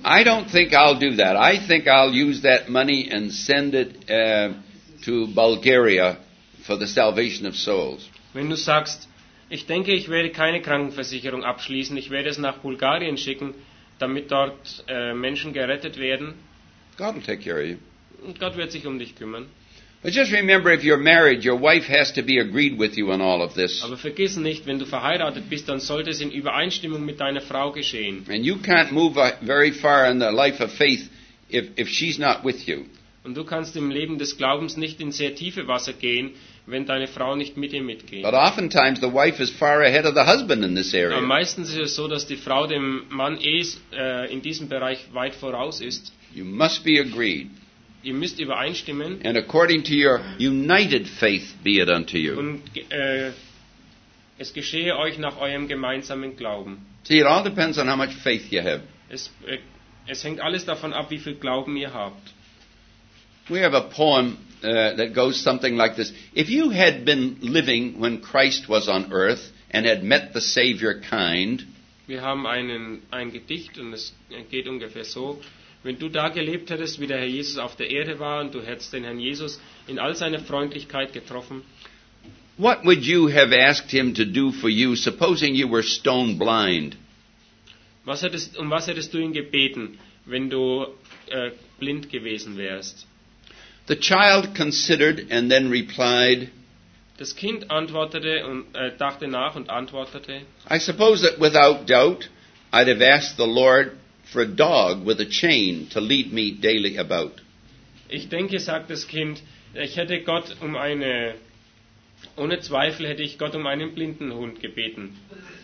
I don't think I'll do that. I think I'll use that money and send it uh, to Bulgaria for the salvation of souls. Wenn du sagst, ich denke, ich werde keine Krankenversicherung abschließen, ich werde es nach Bulgarien schicken, damit dort äh, Menschen gerettet werden, God will take care of you. und Gott wird sich um dich kümmern. But just remember, if you're married, your wife has to be agreed with you on all of this. Aber vergiss nicht, wenn du verheiratet bist, dann sollte es in Übereinstimmung mit deiner Frau geschehen. And you can't move uh, very far in the life of faith if, if she's not with you. Und du kannst im Leben des Glaubens nicht in sehr tiefe Wasser gehen, wenn deine Frau nicht mit dir mitgeht. But oftentimes the wife is far ahead of the husband in this Aber area. meistens ist es so, dass die Frau dem Mann eh äh, in diesem Bereich weit voraus ist. You must be agreed. Ihr müsst übereinstimmen And according to your united faith be it unto you. und äh, es geschehe euch nach eurem gemeinsamen Glauben. See, it all depends on how much faith you have. Es, äh, es hängt alles davon ab, wie viel Glauben ihr habt. We have a poem uh, that goes something like this. If you had been living when Christ was on earth and had met the Savior kind, Wir haben einen, ein Gedicht und es geht ungefähr so: Wenn du da gelebt hättest, wie der Herr Jesus auf der Erde war und du hättest den Herrn Jesus in all seiner Freundlichkeit getroffen, what would you have asked him to do for you, supposing you were stone blind? was hättest, um was hättest du ihn gebeten, wenn du äh, blind gewesen wärst? The child considered and then replied, Das Kind antwortete und äh, dachte nach und antwortete: I suppose that without doubt I'd have asked the Lord for a dog with a chain to lead me daily about. Ich denke, sagt das Kind, ich hätte Gott um eine, ohne Zweifel hätte ich Gott um einen blinden Hund gebeten.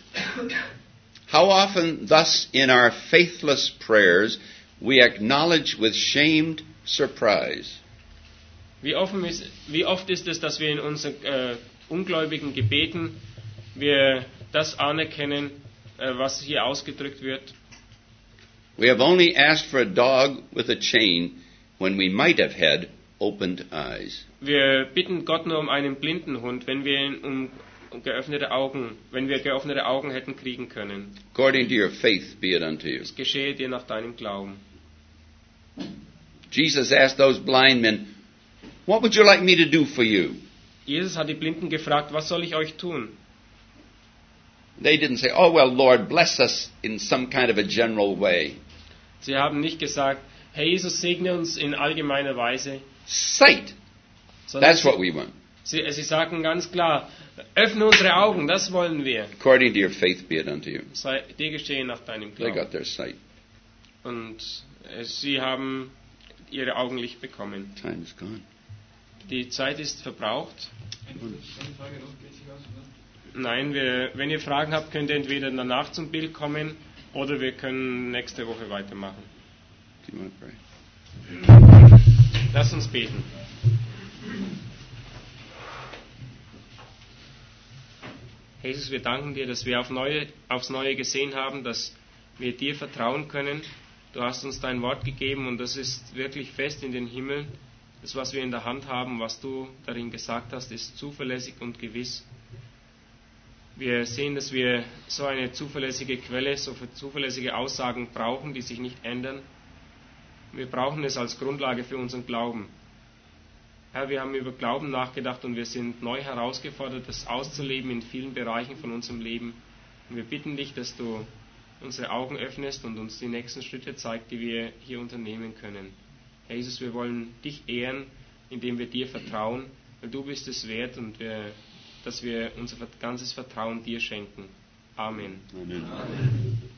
How often thus in our faithless prayers we acknowledge with shamed surprise Wie, offen ist, wie oft ist es, dass wir in unseren äh, ungläubigen Gebeten wir das anerkennen, äh, was hier ausgedrückt wird. we have only asked for a dog with a chain when we might have had opened eyes. Wir bitten Gott nur um einen blinden Hund, wenn wir ihn um, um geöffnete Augen, wenn wir geöffnete Augen hätten kriegen können. According to your faith be it unto you. Es geschehe dir nach deinem Glauben. Jesus asked those blind men, what would you like me to do for you? Jesus hat die Blinden gefragt, was soll ich euch tun? They didn't say, oh, well, Lord, bless us in some kind of a general way. Sie haben nicht gesagt, Herr Jesus, segne uns in allgemeiner Weise, Sight. sondern That's what we want. sie, sie sagen ganz klar, öffne unsere Augen, das wollen wir. According to your faith be it unto you. Sei dir geschehen nach deinem They got Glauben. their sight. Und äh, sie haben ihre Augenlicht bekommen. Time is gone. Die Zeit ist verbraucht. Eine Frage noch, geht sich aus, oder? Nein, wir, wenn ihr Fragen habt, könnt ihr entweder danach zum Bild kommen oder wir können nächste Woche weitermachen. Do you want to pray? Lasst uns beten. Jesus, wir danken dir, dass wir auf neue, aufs Neue gesehen haben, dass wir dir vertrauen können. Du hast uns dein Wort gegeben und das ist wirklich fest in den Himmeln. Das, was wir in der Hand haben, was du darin gesagt hast, ist zuverlässig und gewiss. Wir sehen, dass wir so eine zuverlässige Quelle, so zuverlässige Aussagen brauchen, die sich nicht ändern. Wir brauchen es als Grundlage für unseren Glauben. Herr, wir haben über Glauben nachgedacht und wir sind neu herausgefordert, das auszuleben in vielen Bereichen von unserem Leben. Und wir bitten dich, dass du unsere Augen öffnest und uns die nächsten Schritte zeigst, die wir hier unternehmen können. Herr Jesus, wir wollen dich ehren, indem wir dir vertrauen, weil du bist es wert und wir, dass wir unser ganzes Vertrauen dir schenken. Amen. Amen.